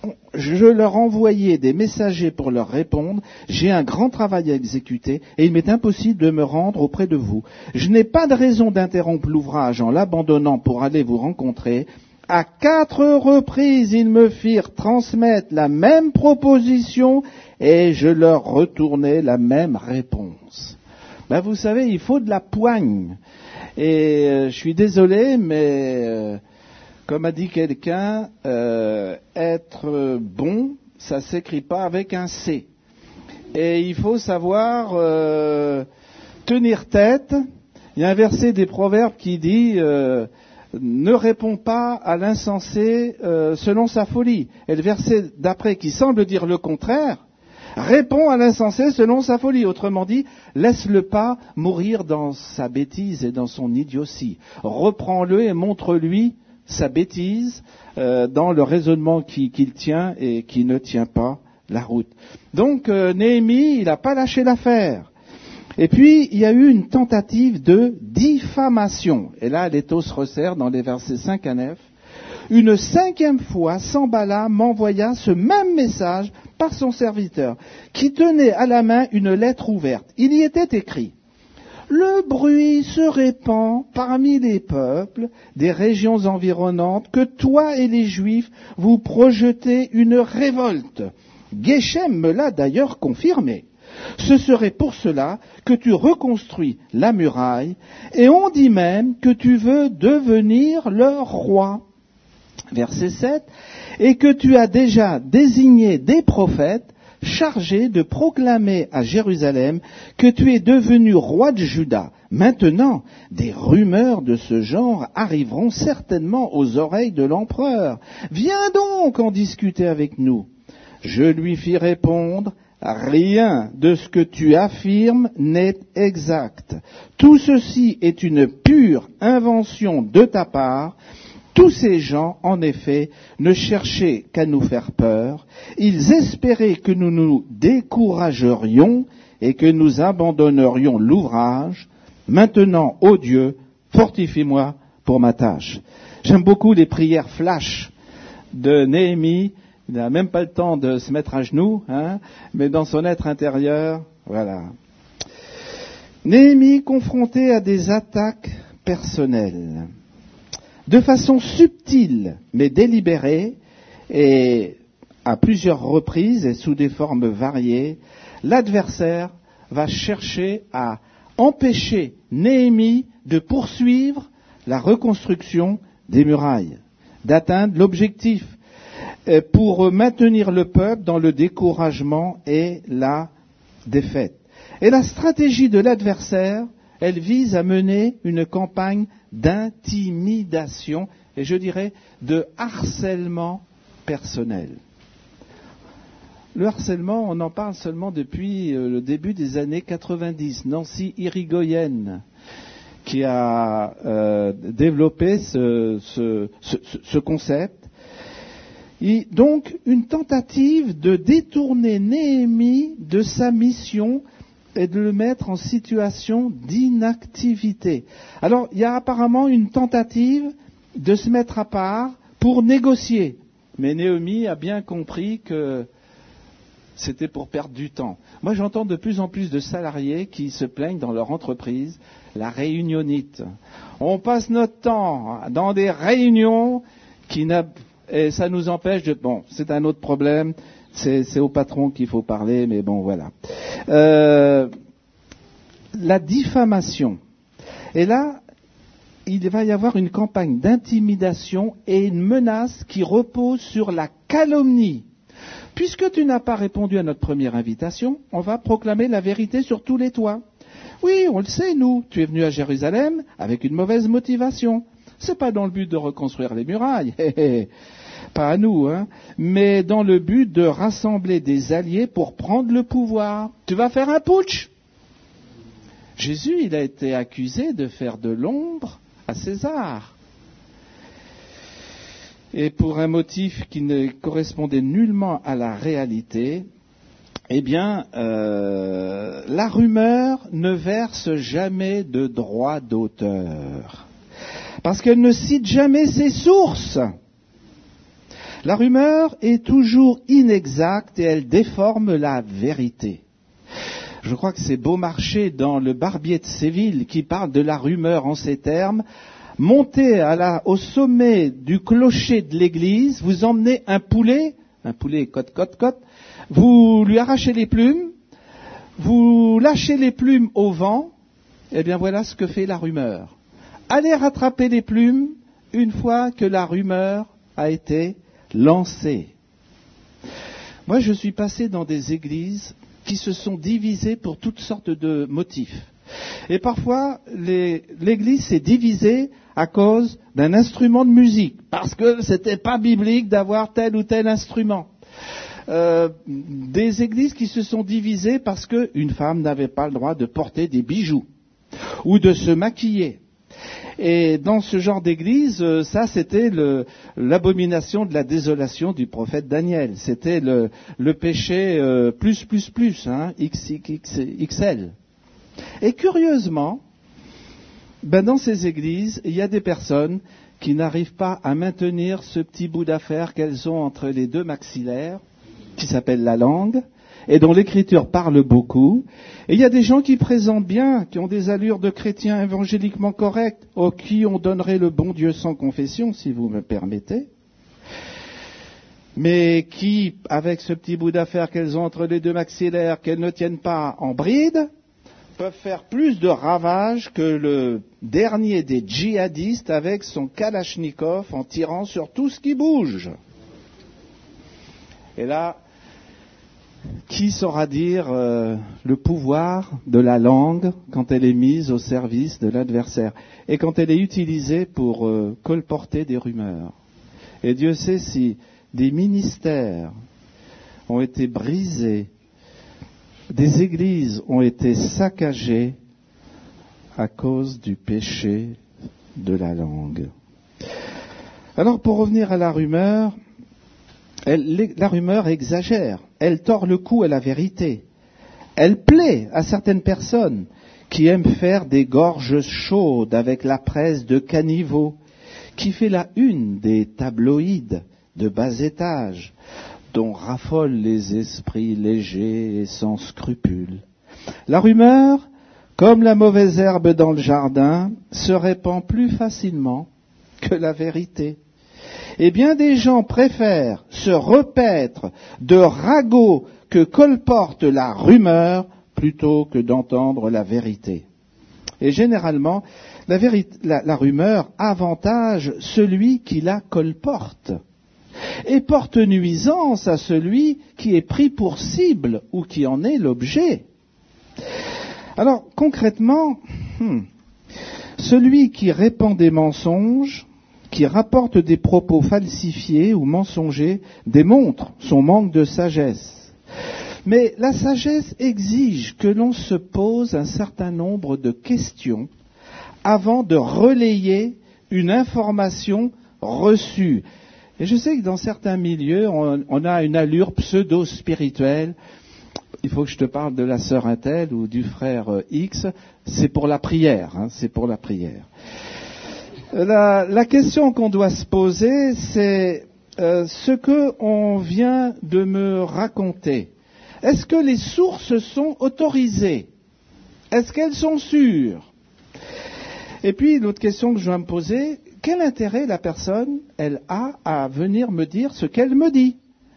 Je leur envoyais des messagers pour leur répondre, j'ai un grand travail à exécuter et il m'est impossible de me rendre auprès de vous. Je n'ai pas de raison d'interrompre l'ouvrage en l'abandonnant pour aller vous rencontrer. À quatre reprises, ils me firent transmettre la même proposition et je leur retournai la même réponse. Ben, vous savez, il faut de la poigne. Et euh, je suis désolé, mais euh, comme a dit quelqu'un, euh, être bon, ça s'écrit pas avec un C. Et il faut savoir euh, tenir tête. Il y a un verset des Proverbes qui dit... Euh, ne répond pas à l'insensé euh, selon sa folie. Et le verset d'après, qui semble dire le contraire, répond à l'insensé selon sa folie. Autrement dit, laisse-le pas mourir dans sa bêtise et dans son idiotie. Reprends-le et montre-lui sa bêtise euh, dans le raisonnement qui, qu'il tient et qui ne tient pas la route. Donc, euh, Néhémie, il n'a pas lâché l'affaire. Et puis, il y a eu une tentative de diffamation. Et là, l'étau se resserre dans les versets cinq à neuf. Une cinquième fois, Sanballat m'envoya ce même message par son serviteur, qui tenait à la main une lettre ouverte. Il y était écrit « Le bruit se répand parmi les peuples des régions environnantes que toi et les Juifs vous projetez une révolte. Geshem me l'a d'ailleurs confirmé. Ce serait pour cela que tu reconstruis la muraille, et on dit même que tu veux devenir leur roi. » Verset sept. « Et que tu as déjà désigné des prophètes chargés de proclamer à Jérusalem que tu es devenu roi de Juda. Maintenant, des rumeurs de ce genre arriveront certainement aux oreilles de l'empereur. Viens donc en discuter avec nous. » Je lui fis répondre, « Rien de ce que tu affirmes n'est exact. Tout ceci est une pure invention de ta part. Tous ces gens, en effet, ne cherchaient qu'à nous faire peur. Ils espéraient que nous nous découragerions et que nous abandonnerions l'ouvrage. Maintenant, ô Dieu, fortifie-moi pour ma tâche. J'aime beaucoup les prières flash de Néhémie. Il n'a même pas le temps de se mettre à genoux, hein, mais dans son être intérieur, voilà. Néhémie confronté à des attaques personnelles. De façon subtile, mais délibérée, et à plusieurs reprises et sous des formes variées, l'adversaire va chercher à empêcher Néhémie de poursuivre la reconstruction des murailles, d'atteindre l'objectif, pour maintenir le peuple dans le découragement et la défaite. Et la stratégie de l'adversaire, elle vise à mener une campagne d'intimidation et je dirais de harcèlement personnel. Le harcèlement, on en parle seulement depuis le début des années quatre-vingt-dix. Nancy Irigoyen, qui a euh, développé ce, ce, ce, ce concept. Et donc, une tentative de détourner Néhémie de sa mission et de le mettre en situation d'inactivité. Alors, il y a apparemment une tentative de se mettre à part pour négocier. Mais Néhémie a bien compris que c'était pour perdre du temps. Moi, j'entends de plus en plus de salariés qui se plaignent dans leur entreprise, la réunionnite. On passe notre temps dans des réunions qui n'a... Et ça nous empêche de... Bon, c'est un autre problème, c'est, c'est au patron qu'il faut parler, mais bon, voilà. Euh, la diffamation. Et là, il va y avoir une campagne d'intimidation et une menace qui repose sur la calomnie. Puisque tu n'as pas répondu à notre première invitation, on va proclamer la vérité sur tous les toits. Oui, on le sait, nous, tu es venu à Jérusalem avec une mauvaise motivation. C'est pas dans le but de reconstruire les murailles, pas à nous, hein, mais dans le but de rassembler des alliés pour prendre le pouvoir. Tu vas faire un putsch. Jésus, il a été accusé de faire de l'ombre à César. Et pour un motif qui ne correspondait nullement à la réalité, eh bien, euh, la rumeur ne verse jamais de droit d'auteur. Parce qu'elle ne cite jamais ses sources. La rumeur est toujours inexacte et elle déforme la vérité. Je crois que c'est Beaumarchais dans Le Barbier de Séville qui parle de la rumeur en ces termes. Montez à la, au sommet du clocher de l'église, vous emmenez un poulet, un poulet cote, cote, cote, vous lui arrachez les plumes, vous lâchez les plumes au vent, et bien voilà ce que fait la rumeur. Allez rattraper les plumes une fois que la rumeur a été lancée. Moi, je suis passé dans des églises qui se sont divisées pour toutes sortes de motifs. Et parfois, les, l'église s'est divisée à cause d'un instrument de musique, parce que c'était pas biblique d'avoir tel ou tel instrument. Euh, des églises qui se sont divisées parce qu'une femme n'avait pas le droit de porter des bijoux ou de se maquiller. Et dans ce genre d'église, ça c'était le, l'abomination de la désolation du prophète Daniel. C'était le, le péché euh, plus, plus, plus, hein, X X L. Et curieusement, ben dans ces églises, il y a des personnes qui n'arrivent pas à maintenir ce petit bout d'affaire qu'elles ont entre les deux maxillaires, qui s'appelle la langue, et dont l'écriture parle beaucoup. Et il y a des gens qui présentent bien, qui ont des allures de chrétiens évangéliquement corrects, aux qui on donnerait le bon Dieu sans confession, si vous me permettez, mais qui, avec ce petit bout d'affaire qu'elles ont entre les deux maxillaires, qu'elles ne tiennent pas en bride, peuvent faire plus de ravages que le dernier des djihadistes avec son kalachnikov en tirant sur tout ce qui bouge. Et là, qui saura dire euh, le pouvoir de la langue quand elle est mise au service de l'adversaire et quand elle est utilisée pour euh, colporter des rumeurs. Et Dieu sait si des ministères ont été brisés, des églises ont été saccagées à cause du péché de la langue. Alors pour revenir à la rumeur, Elle, la rumeur exagère, elle tord le cou à la vérité, Elle plaît à certaines personnes qui aiment faire des gorges chaudes avec la presse de caniveau, qui fait la une des tabloïds de bas étage, dont raffolent les esprits légers et sans scrupules. La rumeur, comme la mauvaise herbe dans le jardin, se répand plus facilement que la vérité. Et bien des gens préfèrent se repaître de ragots que colporte la rumeur plutôt que d'entendre la vérité. Et généralement, la, vérité, la, la rumeur avantage celui qui la colporte et porte nuisance à celui qui est pris pour cible ou qui en est l'objet. Alors, concrètement, hmm, celui qui répand des mensonges, qui rapporte des propos falsifiés ou mensongers, démontre son manque de sagesse. Mais la sagesse exige que l'on se pose un certain nombre de questions avant de relayer une information reçue. Et je sais que dans certains milieux, on, on a une allure pseudo-spirituelle. Il faut que je te parle de la sœur Intel ou du frère X. C'est pour la prière, hein, c'est pour la prière. La, la question qu'on doit se poser, c'est euh, ce que on vient de me raconter. Est-ce que les sources sont autorisées? Est-ce qu'elles sont sûres? Et puis, l'autre question que je dois me poser, quel intérêt la personne, elle a à venir me dire ce qu'elle me dit?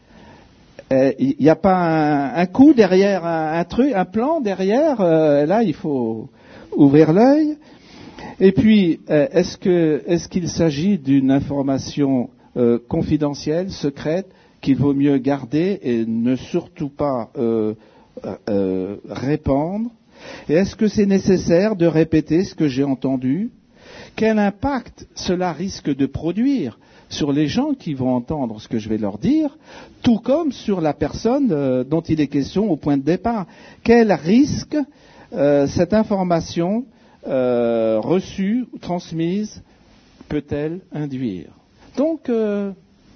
Il n'y a pas un, un coup derrière, un, un truc, un plan derrière, euh, là il faut ouvrir l'œil. Et puis, euh, est-ce que, est-ce qu'il s'agit d'une information euh, confidentielle, secrète, qu'il vaut mieux garder et ne surtout pas euh, euh, répandre? Et est-ce que c'est nécessaire de répéter ce que j'ai entendu? Quel impact cela risque de produire sur les gens qui vont entendre ce que je vais leur dire, tout comme sur la personne euh, dont il est question au point de départ? Quel risque euh, cette information euh, reçue, transmise, peut-elle induire? Donc, euh,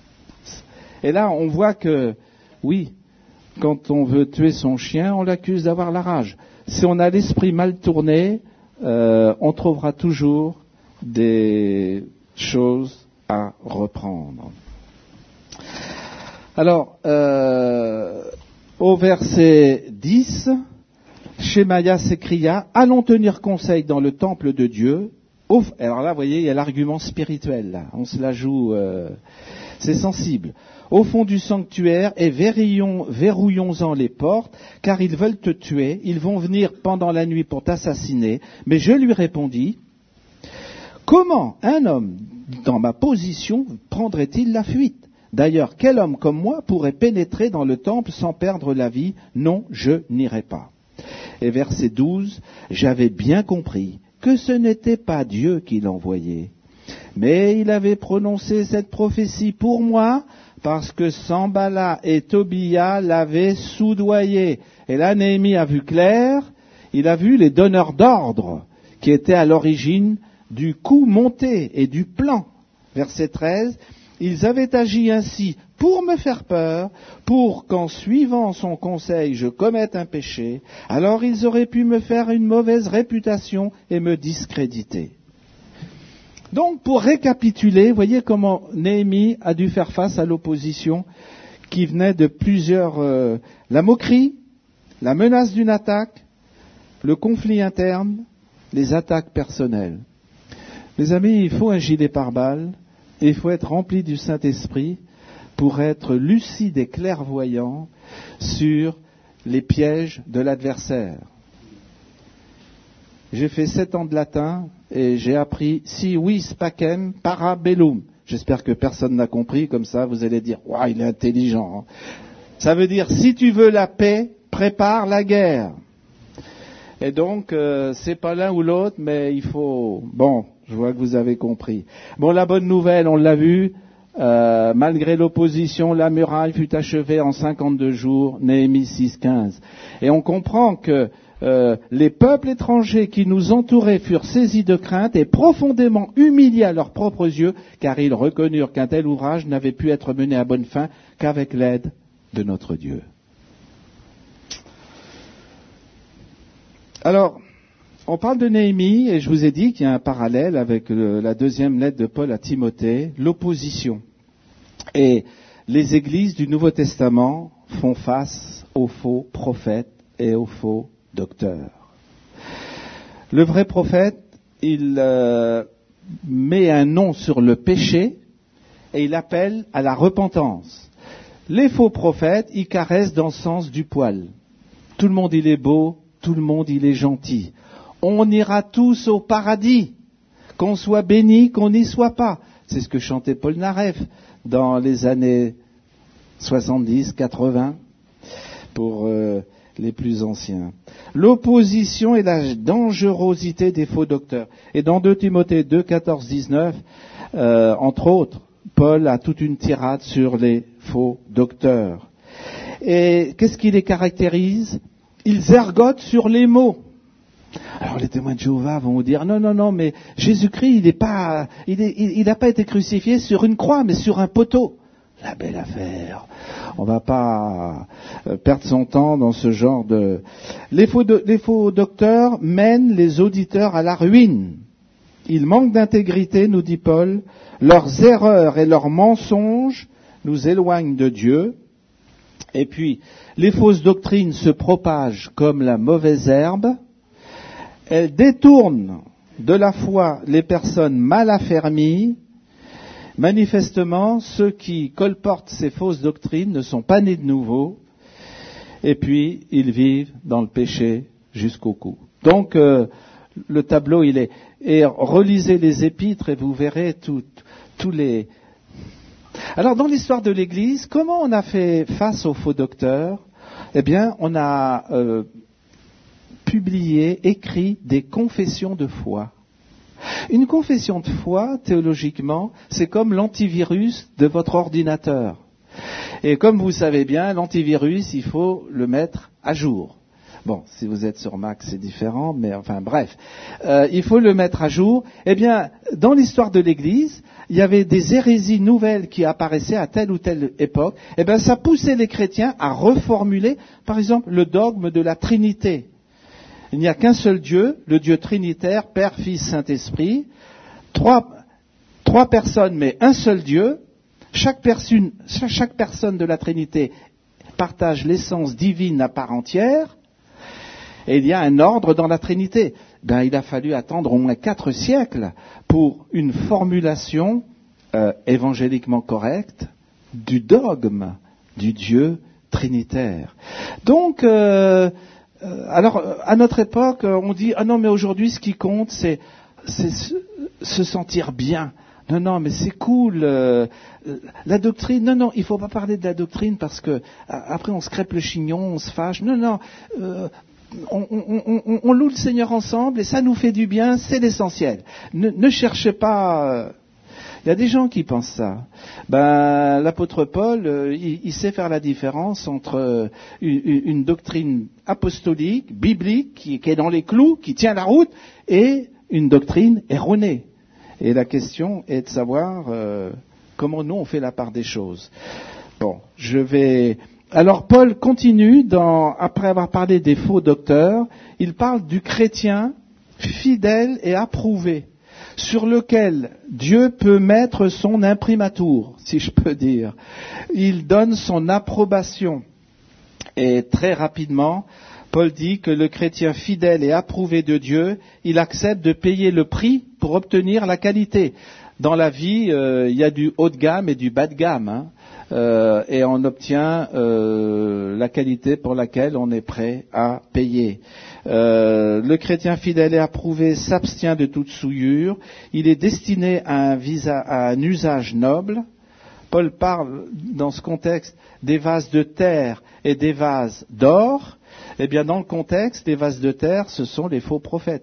et là, on voit que, oui, quand on veut tuer son chien, on l'accuse d'avoir la rage. Si on a l'esprit mal tourné, euh, on trouvera toujours des choses à reprendre. Alors, euh, au verset dix, Shemaïa s'écria, « Allons tenir conseil dans le temple de Dieu. » Alors là, vous voyez, il y a l'argument spirituel, là. On se la joue, euh, c'est sensible. « Au fond du sanctuaire, et verrouillons, verrouillons-en les portes, car ils veulent te tuer. Ils vont venir pendant la nuit pour t'assassiner. » Mais je lui répondis, « Comment un homme dans ma position prendrait-il la fuite? D'ailleurs, quel homme comme moi pourrait pénétrer dans le temple sans perdre la vie? Non, je n'irai pas. » Et verset douze, « J'avais bien compris que ce n'était pas Dieu qui l'envoyait, mais il avait prononcé cette prophétie pour moi parce que Sambala et Tobia l'avaient soudoyé. » Et là, Néhémie a vu clair, il a vu les donneurs d'ordre qui étaient à l'origine du coup monté et du plan. Verset treize, « Ils avaient agi ainsi pour me faire peur, pour qu'en suivant son conseil je commette un péché, alors ils auraient pu me faire une mauvaise réputation et me discréditer. » Donc, pour récapituler, voyez comment Néhémie a dû faire face à l'opposition qui venait de plusieurs... Euh, la moquerie, la menace d'une attaque, le conflit interne, les attaques personnelles. Mes amis, il faut un gilet pare-balles et il faut être rempli du Saint-Esprit pour être lucide et clairvoyant sur les pièges de l'adversaire. J'ai fait sept ans de latin et j'ai appris si vis pacem para bellum. J'espère que personne n'a compris, comme ça vous allez dire waouh, il est intelligent. Ça veut dire si tu veux la paix, prépare la guerre. Et donc euh, c'est pas l'un ou l'autre, mais il faut. Bon, je vois que vous avez compris. Bon, la bonne nouvelle, on l'a vu. Euh, malgré l'opposition, la muraille fut achevée en cinquante-deux jours, Néhémie six quinze. Et on comprend que euh, les peuples étrangers qui nous entouraient furent saisis de crainte et profondément humiliés à leurs propres yeux, car ils reconnurent qu'un tel ouvrage n'avait pu être mené à bonne fin qu'avec l'aide de notre Dieu. Alors, on parle de Néhémie, et je vous ai dit qu'il y a un parallèle avec le, la deuxième lettre de Paul à Timothée, l'opposition. Et les églises du Nouveau Testament font face aux faux prophètes et aux faux docteurs. Le vrai prophète, il euh, met un nom sur le péché et il appelle à la repentance. Les faux prophètes, ils caressent dans le sens du poil. Tout le monde, il est beau, tout le monde, il est gentil. On ira tous au paradis, qu'on soit béni, qu'on n'y soit pas. C'est ce que chantait Paul Naref dans les années soixante-dix, quatre-vingts, pour euh, les plus anciens. L'opposition et la dangerosité des faux docteurs. Et dans deux Timothée deux, quatorze, dix-neuf, euh, entre autres, Paul a toute une tirade sur les faux docteurs. Et qu'est-ce qui les caractérise? Ils ergotent sur les mots. Alors les témoins de Jéhovah vont vous dire non, non, non, mais Jésus-Christ, il n'est pas, il est, il n'a pas été crucifié sur une croix, mais sur un poteau. La belle affaire. On ne va pas perdre son temps dans ce genre de... Les faux, do... les faux docteurs mènent les auditeurs à la ruine. Ils manquent d'intégrité, nous dit Paul. Leurs erreurs et leurs mensonges nous éloignent de Dieu. Et puis, les fausses doctrines se propagent comme la mauvaise herbe. Elles détournent de la foi les personnes mal affermies. Manifestement, ceux qui colportent ces fausses doctrines ne sont pas nés de nouveau, et puis ils vivent dans le péché jusqu'au cou. Donc, euh, le tableau, il est... Et relisez les épîtres et vous verrez tous les... Alors, dans l'histoire de l'Église, comment on a fait face aux faux docteurs? Eh bien, on a euh, publié, écrit des confessions de foi. Une confession de foi, théologiquement, c'est comme l'antivirus de votre ordinateur. Et comme vous savez bien, l'antivirus, il faut le mettre à jour. Bon, si vous êtes sur Mac, c'est différent, mais enfin bref. Euh, il faut le mettre à jour. Eh bien, dans l'histoire de l'Église, il y avait des hérésies nouvelles qui apparaissaient à telle ou telle époque. Eh bien, ça poussait les chrétiens à reformuler, par exemple, le dogme de la Trinité. Il n'y a qu'un seul Dieu, le Dieu trinitaire, Père, Fils, Saint-Esprit. Trois, trois personnes, mais un seul Dieu. Chaque personne, chaque personne de la Trinité partage l'essence divine à part entière. Et il y a un ordre dans la Trinité. Ben, il a fallu attendre au moins quatre siècles pour une formulation euh, évangéliquement correcte du dogme du Dieu trinitaire. Donc, euh, euh, alors, à notre époque, on dit « Ah non, mais aujourd'hui, ce qui compte, c'est, c'est se, se sentir bien. » Non, non, mais c'est cool. Euh, la doctrine, non, non, il ne faut pas parler de la doctrine parce que après on se crêpe le chignon, on se fâche. Non, non, euh, on, on, on, on loue le Seigneur ensemble et ça nous fait du bien, c'est l'essentiel. Ne, ne cherchez pas... Euh, il y a des gens qui pensent ça. Ben, l'apôtre Paul, euh, il, il sait faire la différence entre euh, une, une doctrine apostolique, biblique, qui, qui est dans les clous, qui tient la route, et une doctrine erronée. Et la question est de savoir euh, comment nous on fait la part des choses. Bon, je vais... Alors Paul continue, dans, après avoir parlé des faux docteurs, il parle du chrétien fidèle et approuvé, sur lequel Dieu peut mettre son imprimatur, si je peux dire. Il donne son approbation. Et très rapidement, Paul dit que le chrétien fidèle et approuvé de Dieu, il accepte de payer le prix pour obtenir la qualité. Dans la vie, euh, il y a du haut de gamme et du bas de gamme, hein, euh, et on obtient euh, la qualité pour laquelle on est prêt à payer. Euh, le chrétien fidèle et approuvé s'abstient de toute souillure. Il est destiné à un, visa, à un usage noble. Paul parle dans ce contexte des vases de terre et des vases d'or. Eh bien, dans le contexte, les vases de terre, ce sont les faux prophètes.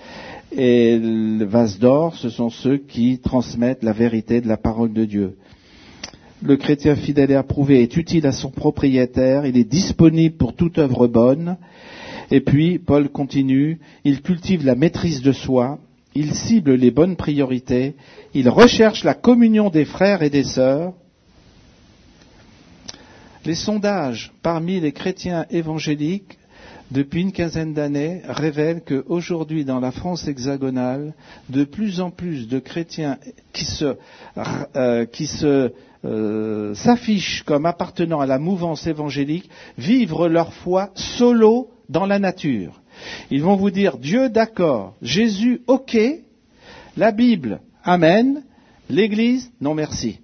Et les vases d'or, ce sont ceux qui transmettent la vérité de la parole de Dieu. Le chrétien fidèle et approuvé est utile à son propriétaire, il est disponible pour toute œuvre bonne. Et puis, Paul continue, il cultive la maîtrise de soi, il cible les bonnes priorités, il recherche la communion des frères et des sœurs. Les sondages parmi les chrétiens évangéliques depuis une quinzaine d'années, révèle qu'aujourd'hui, dans la France hexagonale, de plus en plus de chrétiens qui se, euh, qui se euh, s'affichent comme appartenant à la mouvance évangélique vivent leur foi solo dans la nature. Ils vont vous dire Dieu d'accord, Jésus ok, la Bible amen, l'Église non merci.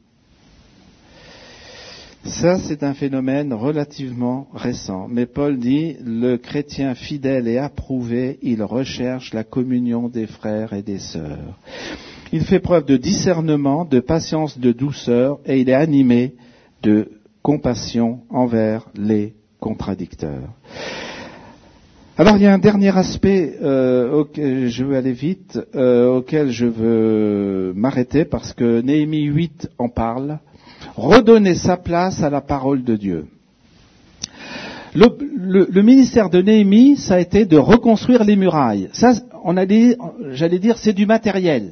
Ça, c'est un phénomène relativement récent. Mais Paul dit, le chrétien fidèle et approuvé, il recherche la communion des frères et des sœurs. Il fait preuve de discernement, de patience, de douceur, et il est animé de compassion envers les contradicteurs. Alors, il y a un dernier aspect euh, auquel je veux aller vite, euh, auquel je veux m'arrêter, parce que Néhémie huit en parle. Redonner sa place à la parole de Dieu. Le, le, le ministère de Néhémie, ça a été de reconstruire les murailles. Ça, on a dit, j'allais dire, c'est du matériel.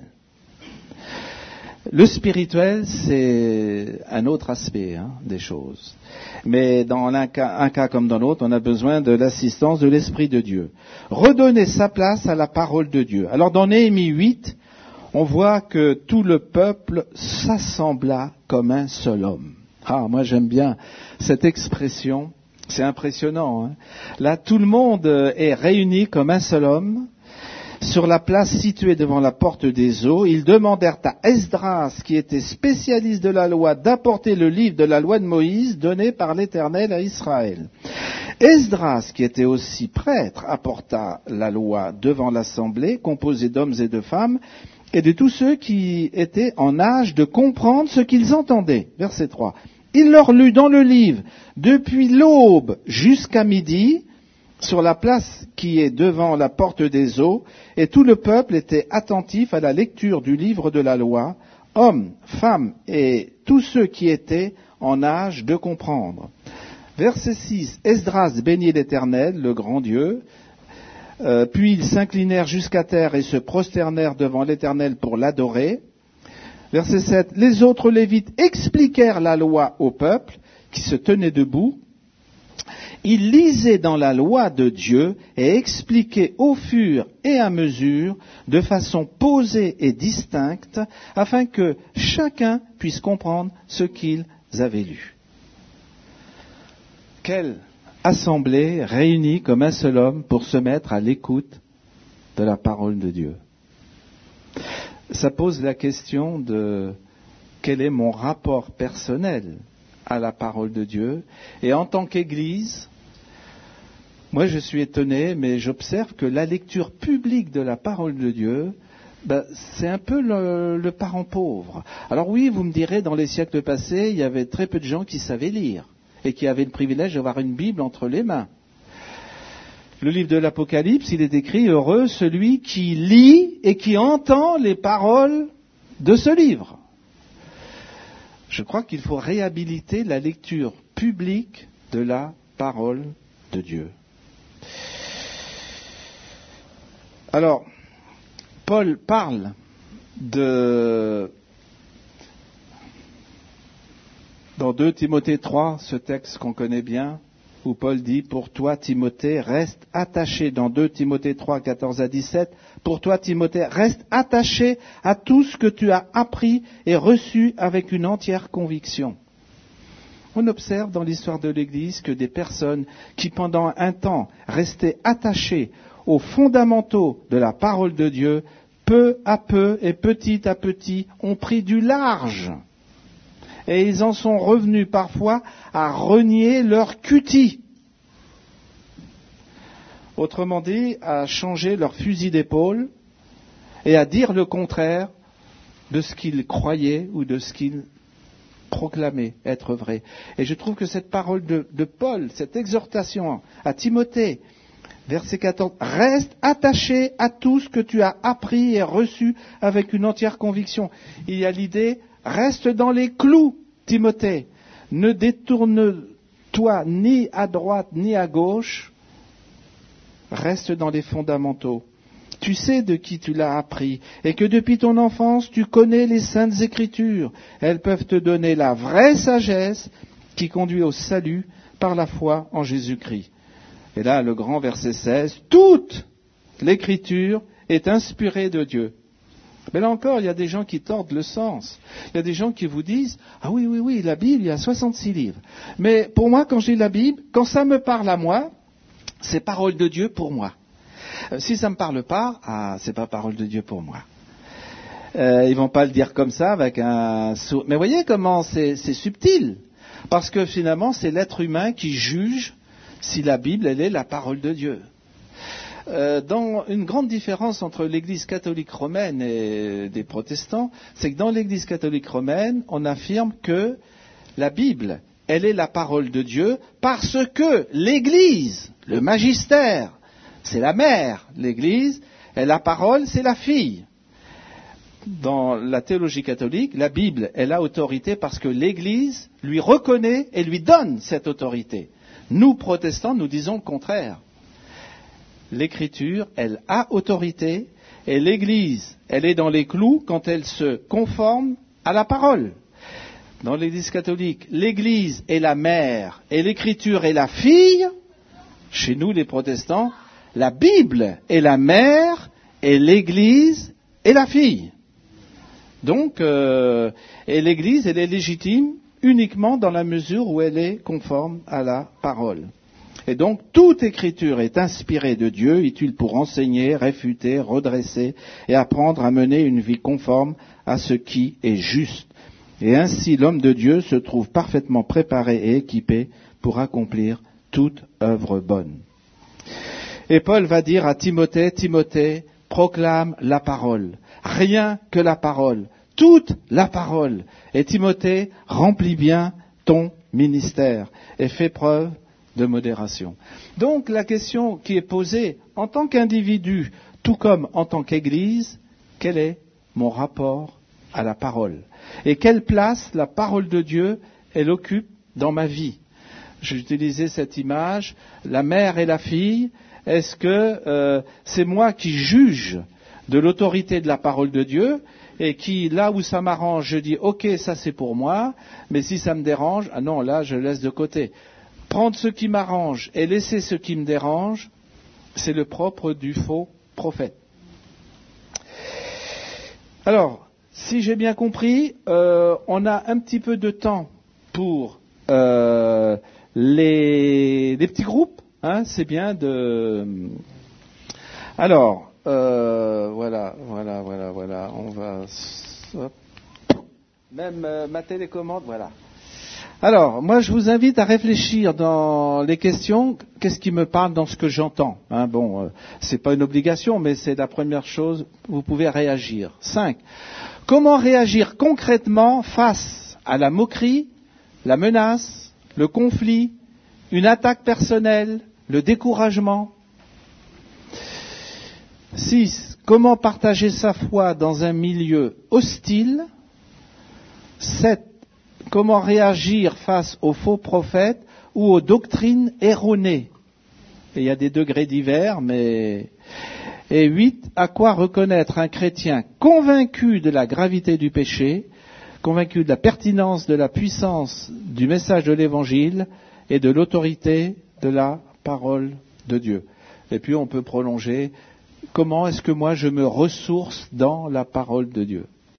Le spirituel, c'est un autre aspect hein, des choses. Mais dans un cas, un cas comme dans l'autre, on a besoin de l'assistance de l'Esprit de Dieu. Redonner sa place à la parole de Dieu. Alors dans Néhémie huit, on voit que tout le peuple s'assembla comme un seul homme. Ah, moi j'aime bien cette expression, c'est impressionnant. Hein. Là, tout le monde est réuni comme un seul homme sur la place située devant la porte des eaux. Ils demandèrent à Esdras, qui était spécialiste de la loi, d'apporter le livre de la loi de Moïse donné par l'Éternel à Israël. Esdras, qui était aussi prêtre, apporta la loi devant l'assemblée, composée d'hommes et de femmes, et de tous ceux qui étaient en âge de comprendre ce qu'ils entendaient. Verset trois. Il leur lut dans le livre, depuis l'aube jusqu'à midi, sur la place qui est devant la porte des eaux, et tout le peuple était attentif à la lecture du livre de la loi, hommes, femmes et tous ceux qui étaient en âge de comprendre. Verset six. Esdras bénit l'Éternel, le grand Dieu. Euh, puis ils s'inclinèrent jusqu'à terre et se prosternèrent devant l'Éternel pour l'adorer. Verset sept. Les autres Lévites expliquèrent la loi au peuple qui se tenait debout. Ils lisaient dans la loi de Dieu et expliquaient au fur et à mesure, de façon posée et distincte, afin que chacun puisse comprendre ce qu'ils avaient lu. Quelle assemblée réunie comme un seul homme pour se mettre à l'écoute de la parole de Dieu. Ça pose la question de quel est mon rapport personnel à la parole de Dieu. Et en tant qu'Église, moi je suis étonné, mais j'observe que la lecture publique de la parole de Dieu, ben, c'est un peu le, le parent pauvre. Alors oui, vous me direz, dans les siècles passés, il y avait très peu de gens qui savaient lire et qui avaient le privilège d'avoir une Bible entre les mains. Le livre de l'Apocalypse, il est écrit « Heureux celui qui lit et qui entend les paroles de ce livre ». Je crois qu'il faut réhabiliter la lecture publique de la parole de Dieu. Alors, Paul parle de... Dans deux Timothée trois, ce texte qu'on connaît bien, où Paul dit, pour toi Timothée, reste attaché, dans deux Timothée trois, quatorze à dix-sept, pour toi Timothée, reste attaché à tout ce que tu as appris et reçu avec une entière conviction. On observe dans l'histoire de l'Église que des personnes qui pendant un temps restaient attachées aux fondamentaux de la parole de Dieu, peu à peu et petit à petit ont pris du large. Et ils en sont revenus parfois à renier leur cutie. Autrement dit, à changer leur fusil d'épaule et à dire le contraire de ce qu'ils croyaient ou de ce qu'ils proclamaient être vrai. Et je trouve que cette parole de, de Paul, cette exhortation à Timothée, verset quatorze, reste attaché à tout ce que tu as appris et reçu avec une entière conviction. Il y a l'idée, reste dans les clous, Timothée. Ne détourne-toi ni à droite ni à gauche. Reste dans les fondamentaux. Tu sais de qui tu l'as appris et que depuis ton enfance, tu connais les saintes écritures. Elles peuvent te donner la vraie sagesse qui conduit au salut par la foi en Jésus-Christ. Et là, le grand verset seize, toute l'écriture est inspirée de Dieu. Mais là encore, il y a des gens qui tordent le sens. Il y a des gens qui vous disent, ah oui, oui, oui, la Bible, il y a soixante-six livres. Mais pour moi, quand je lis la Bible, quand ça me parle à moi, c'est parole de Dieu pour moi. Euh, si ça ne me parle pas, ah, c'est pas parole de Dieu pour moi. Euh, ils vont pas le dire comme ça, avec un sourire. Mais voyez comment c'est, c'est subtil. Parce que finalement, c'est l'être humain qui juge si la Bible, elle est la parole de Dieu. Euh, dans une grande différence entre l'Église catholique romaine et des protestants, c'est que dans l'Église catholique romaine, on affirme que la Bible, elle est la parole de Dieu parce que l'Église, le magistère, c'est la mère, l'Église, et la parole, c'est la fille. Dans la théologie catholique, la Bible, elle a autorité parce que l'Église lui reconnaît et lui donne cette autorité. Nous, protestants, nous disons le contraire. L'Écriture, elle a autorité, et l'Église, elle est dans les clous quand elle se conforme à la parole. Dans l'Église catholique, l'Église est la mère et l'Écriture est la fille. Chez nous, les protestants, la Bible est la mère et l'Église est la fille. Donc, euh, et l'Église, elle est légitime uniquement dans la mesure où elle est conforme à la parole. Et donc, toute écriture est inspirée de Dieu, utile pour enseigner, réfuter, redresser et apprendre à mener une vie conforme à ce qui est juste. Et ainsi, l'homme de Dieu se trouve parfaitement préparé et équipé pour accomplir toute œuvre bonne. Et Paul va dire à Timothée, Timothée, proclame la parole. Rien que la parole. Toute la parole. Et Timothée, remplis bien ton ministère et fais preuve de modération. Donc la question qui est posée en tant qu'individu, tout comme en tant qu'Église, quel est mon rapport à la parole? Et quelle place la parole de Dieu, elle occupe dans ma vie? J'ai utilisé cette image, la mère et la fille. Est-ce que euh, c'est moi qui juge de l'autorité de la parole de Dieu et qui, là où ça m'arrange, je dis ok, ça c'est pour moi, mais si ça me dérange, ah non, là je laisse de côté. Prendre ce qui m'arrange et laisser ce qui me dérange, c'est le propre du faux prophète. Alors, si j'ai bien compris, euh, on a un petit peu de temps pour euh, les, les petits groupes. Hein, c'est bien de... Alors, euh, voilà, voilà, voilà, voilà. On va... Hop. Même euh, ma télécommande, voilà. Alors, moi, je vous invite à réfléchir dans les questions. Qu'est-ce qui me parle dans ce que j'entends? Hein, bon, euh, c'est pas une obligation, mais c'est la première chose. Vous pouvez réagir. Cinq. Comment réagir concrètement face à la moquerie, la menace, le conflit, une attaque personnelle, le découragement? Six. Comment partager sa foi dans un milieu hostile? Sept. Comment réagir face aux faux prophètes ou aux doctrines erronées? Et il y a des degrés divers, mais... Et huit, à quoi reconnaître un chrétien convaincu de la gravité du péché, convaincu de la pertinence de la puissance du message de l'Évangile et de l'autorité de la parole de Dieu. Et puis on peut prolonger, comment est-ce que moi je me ressource dans la parole de Dieu?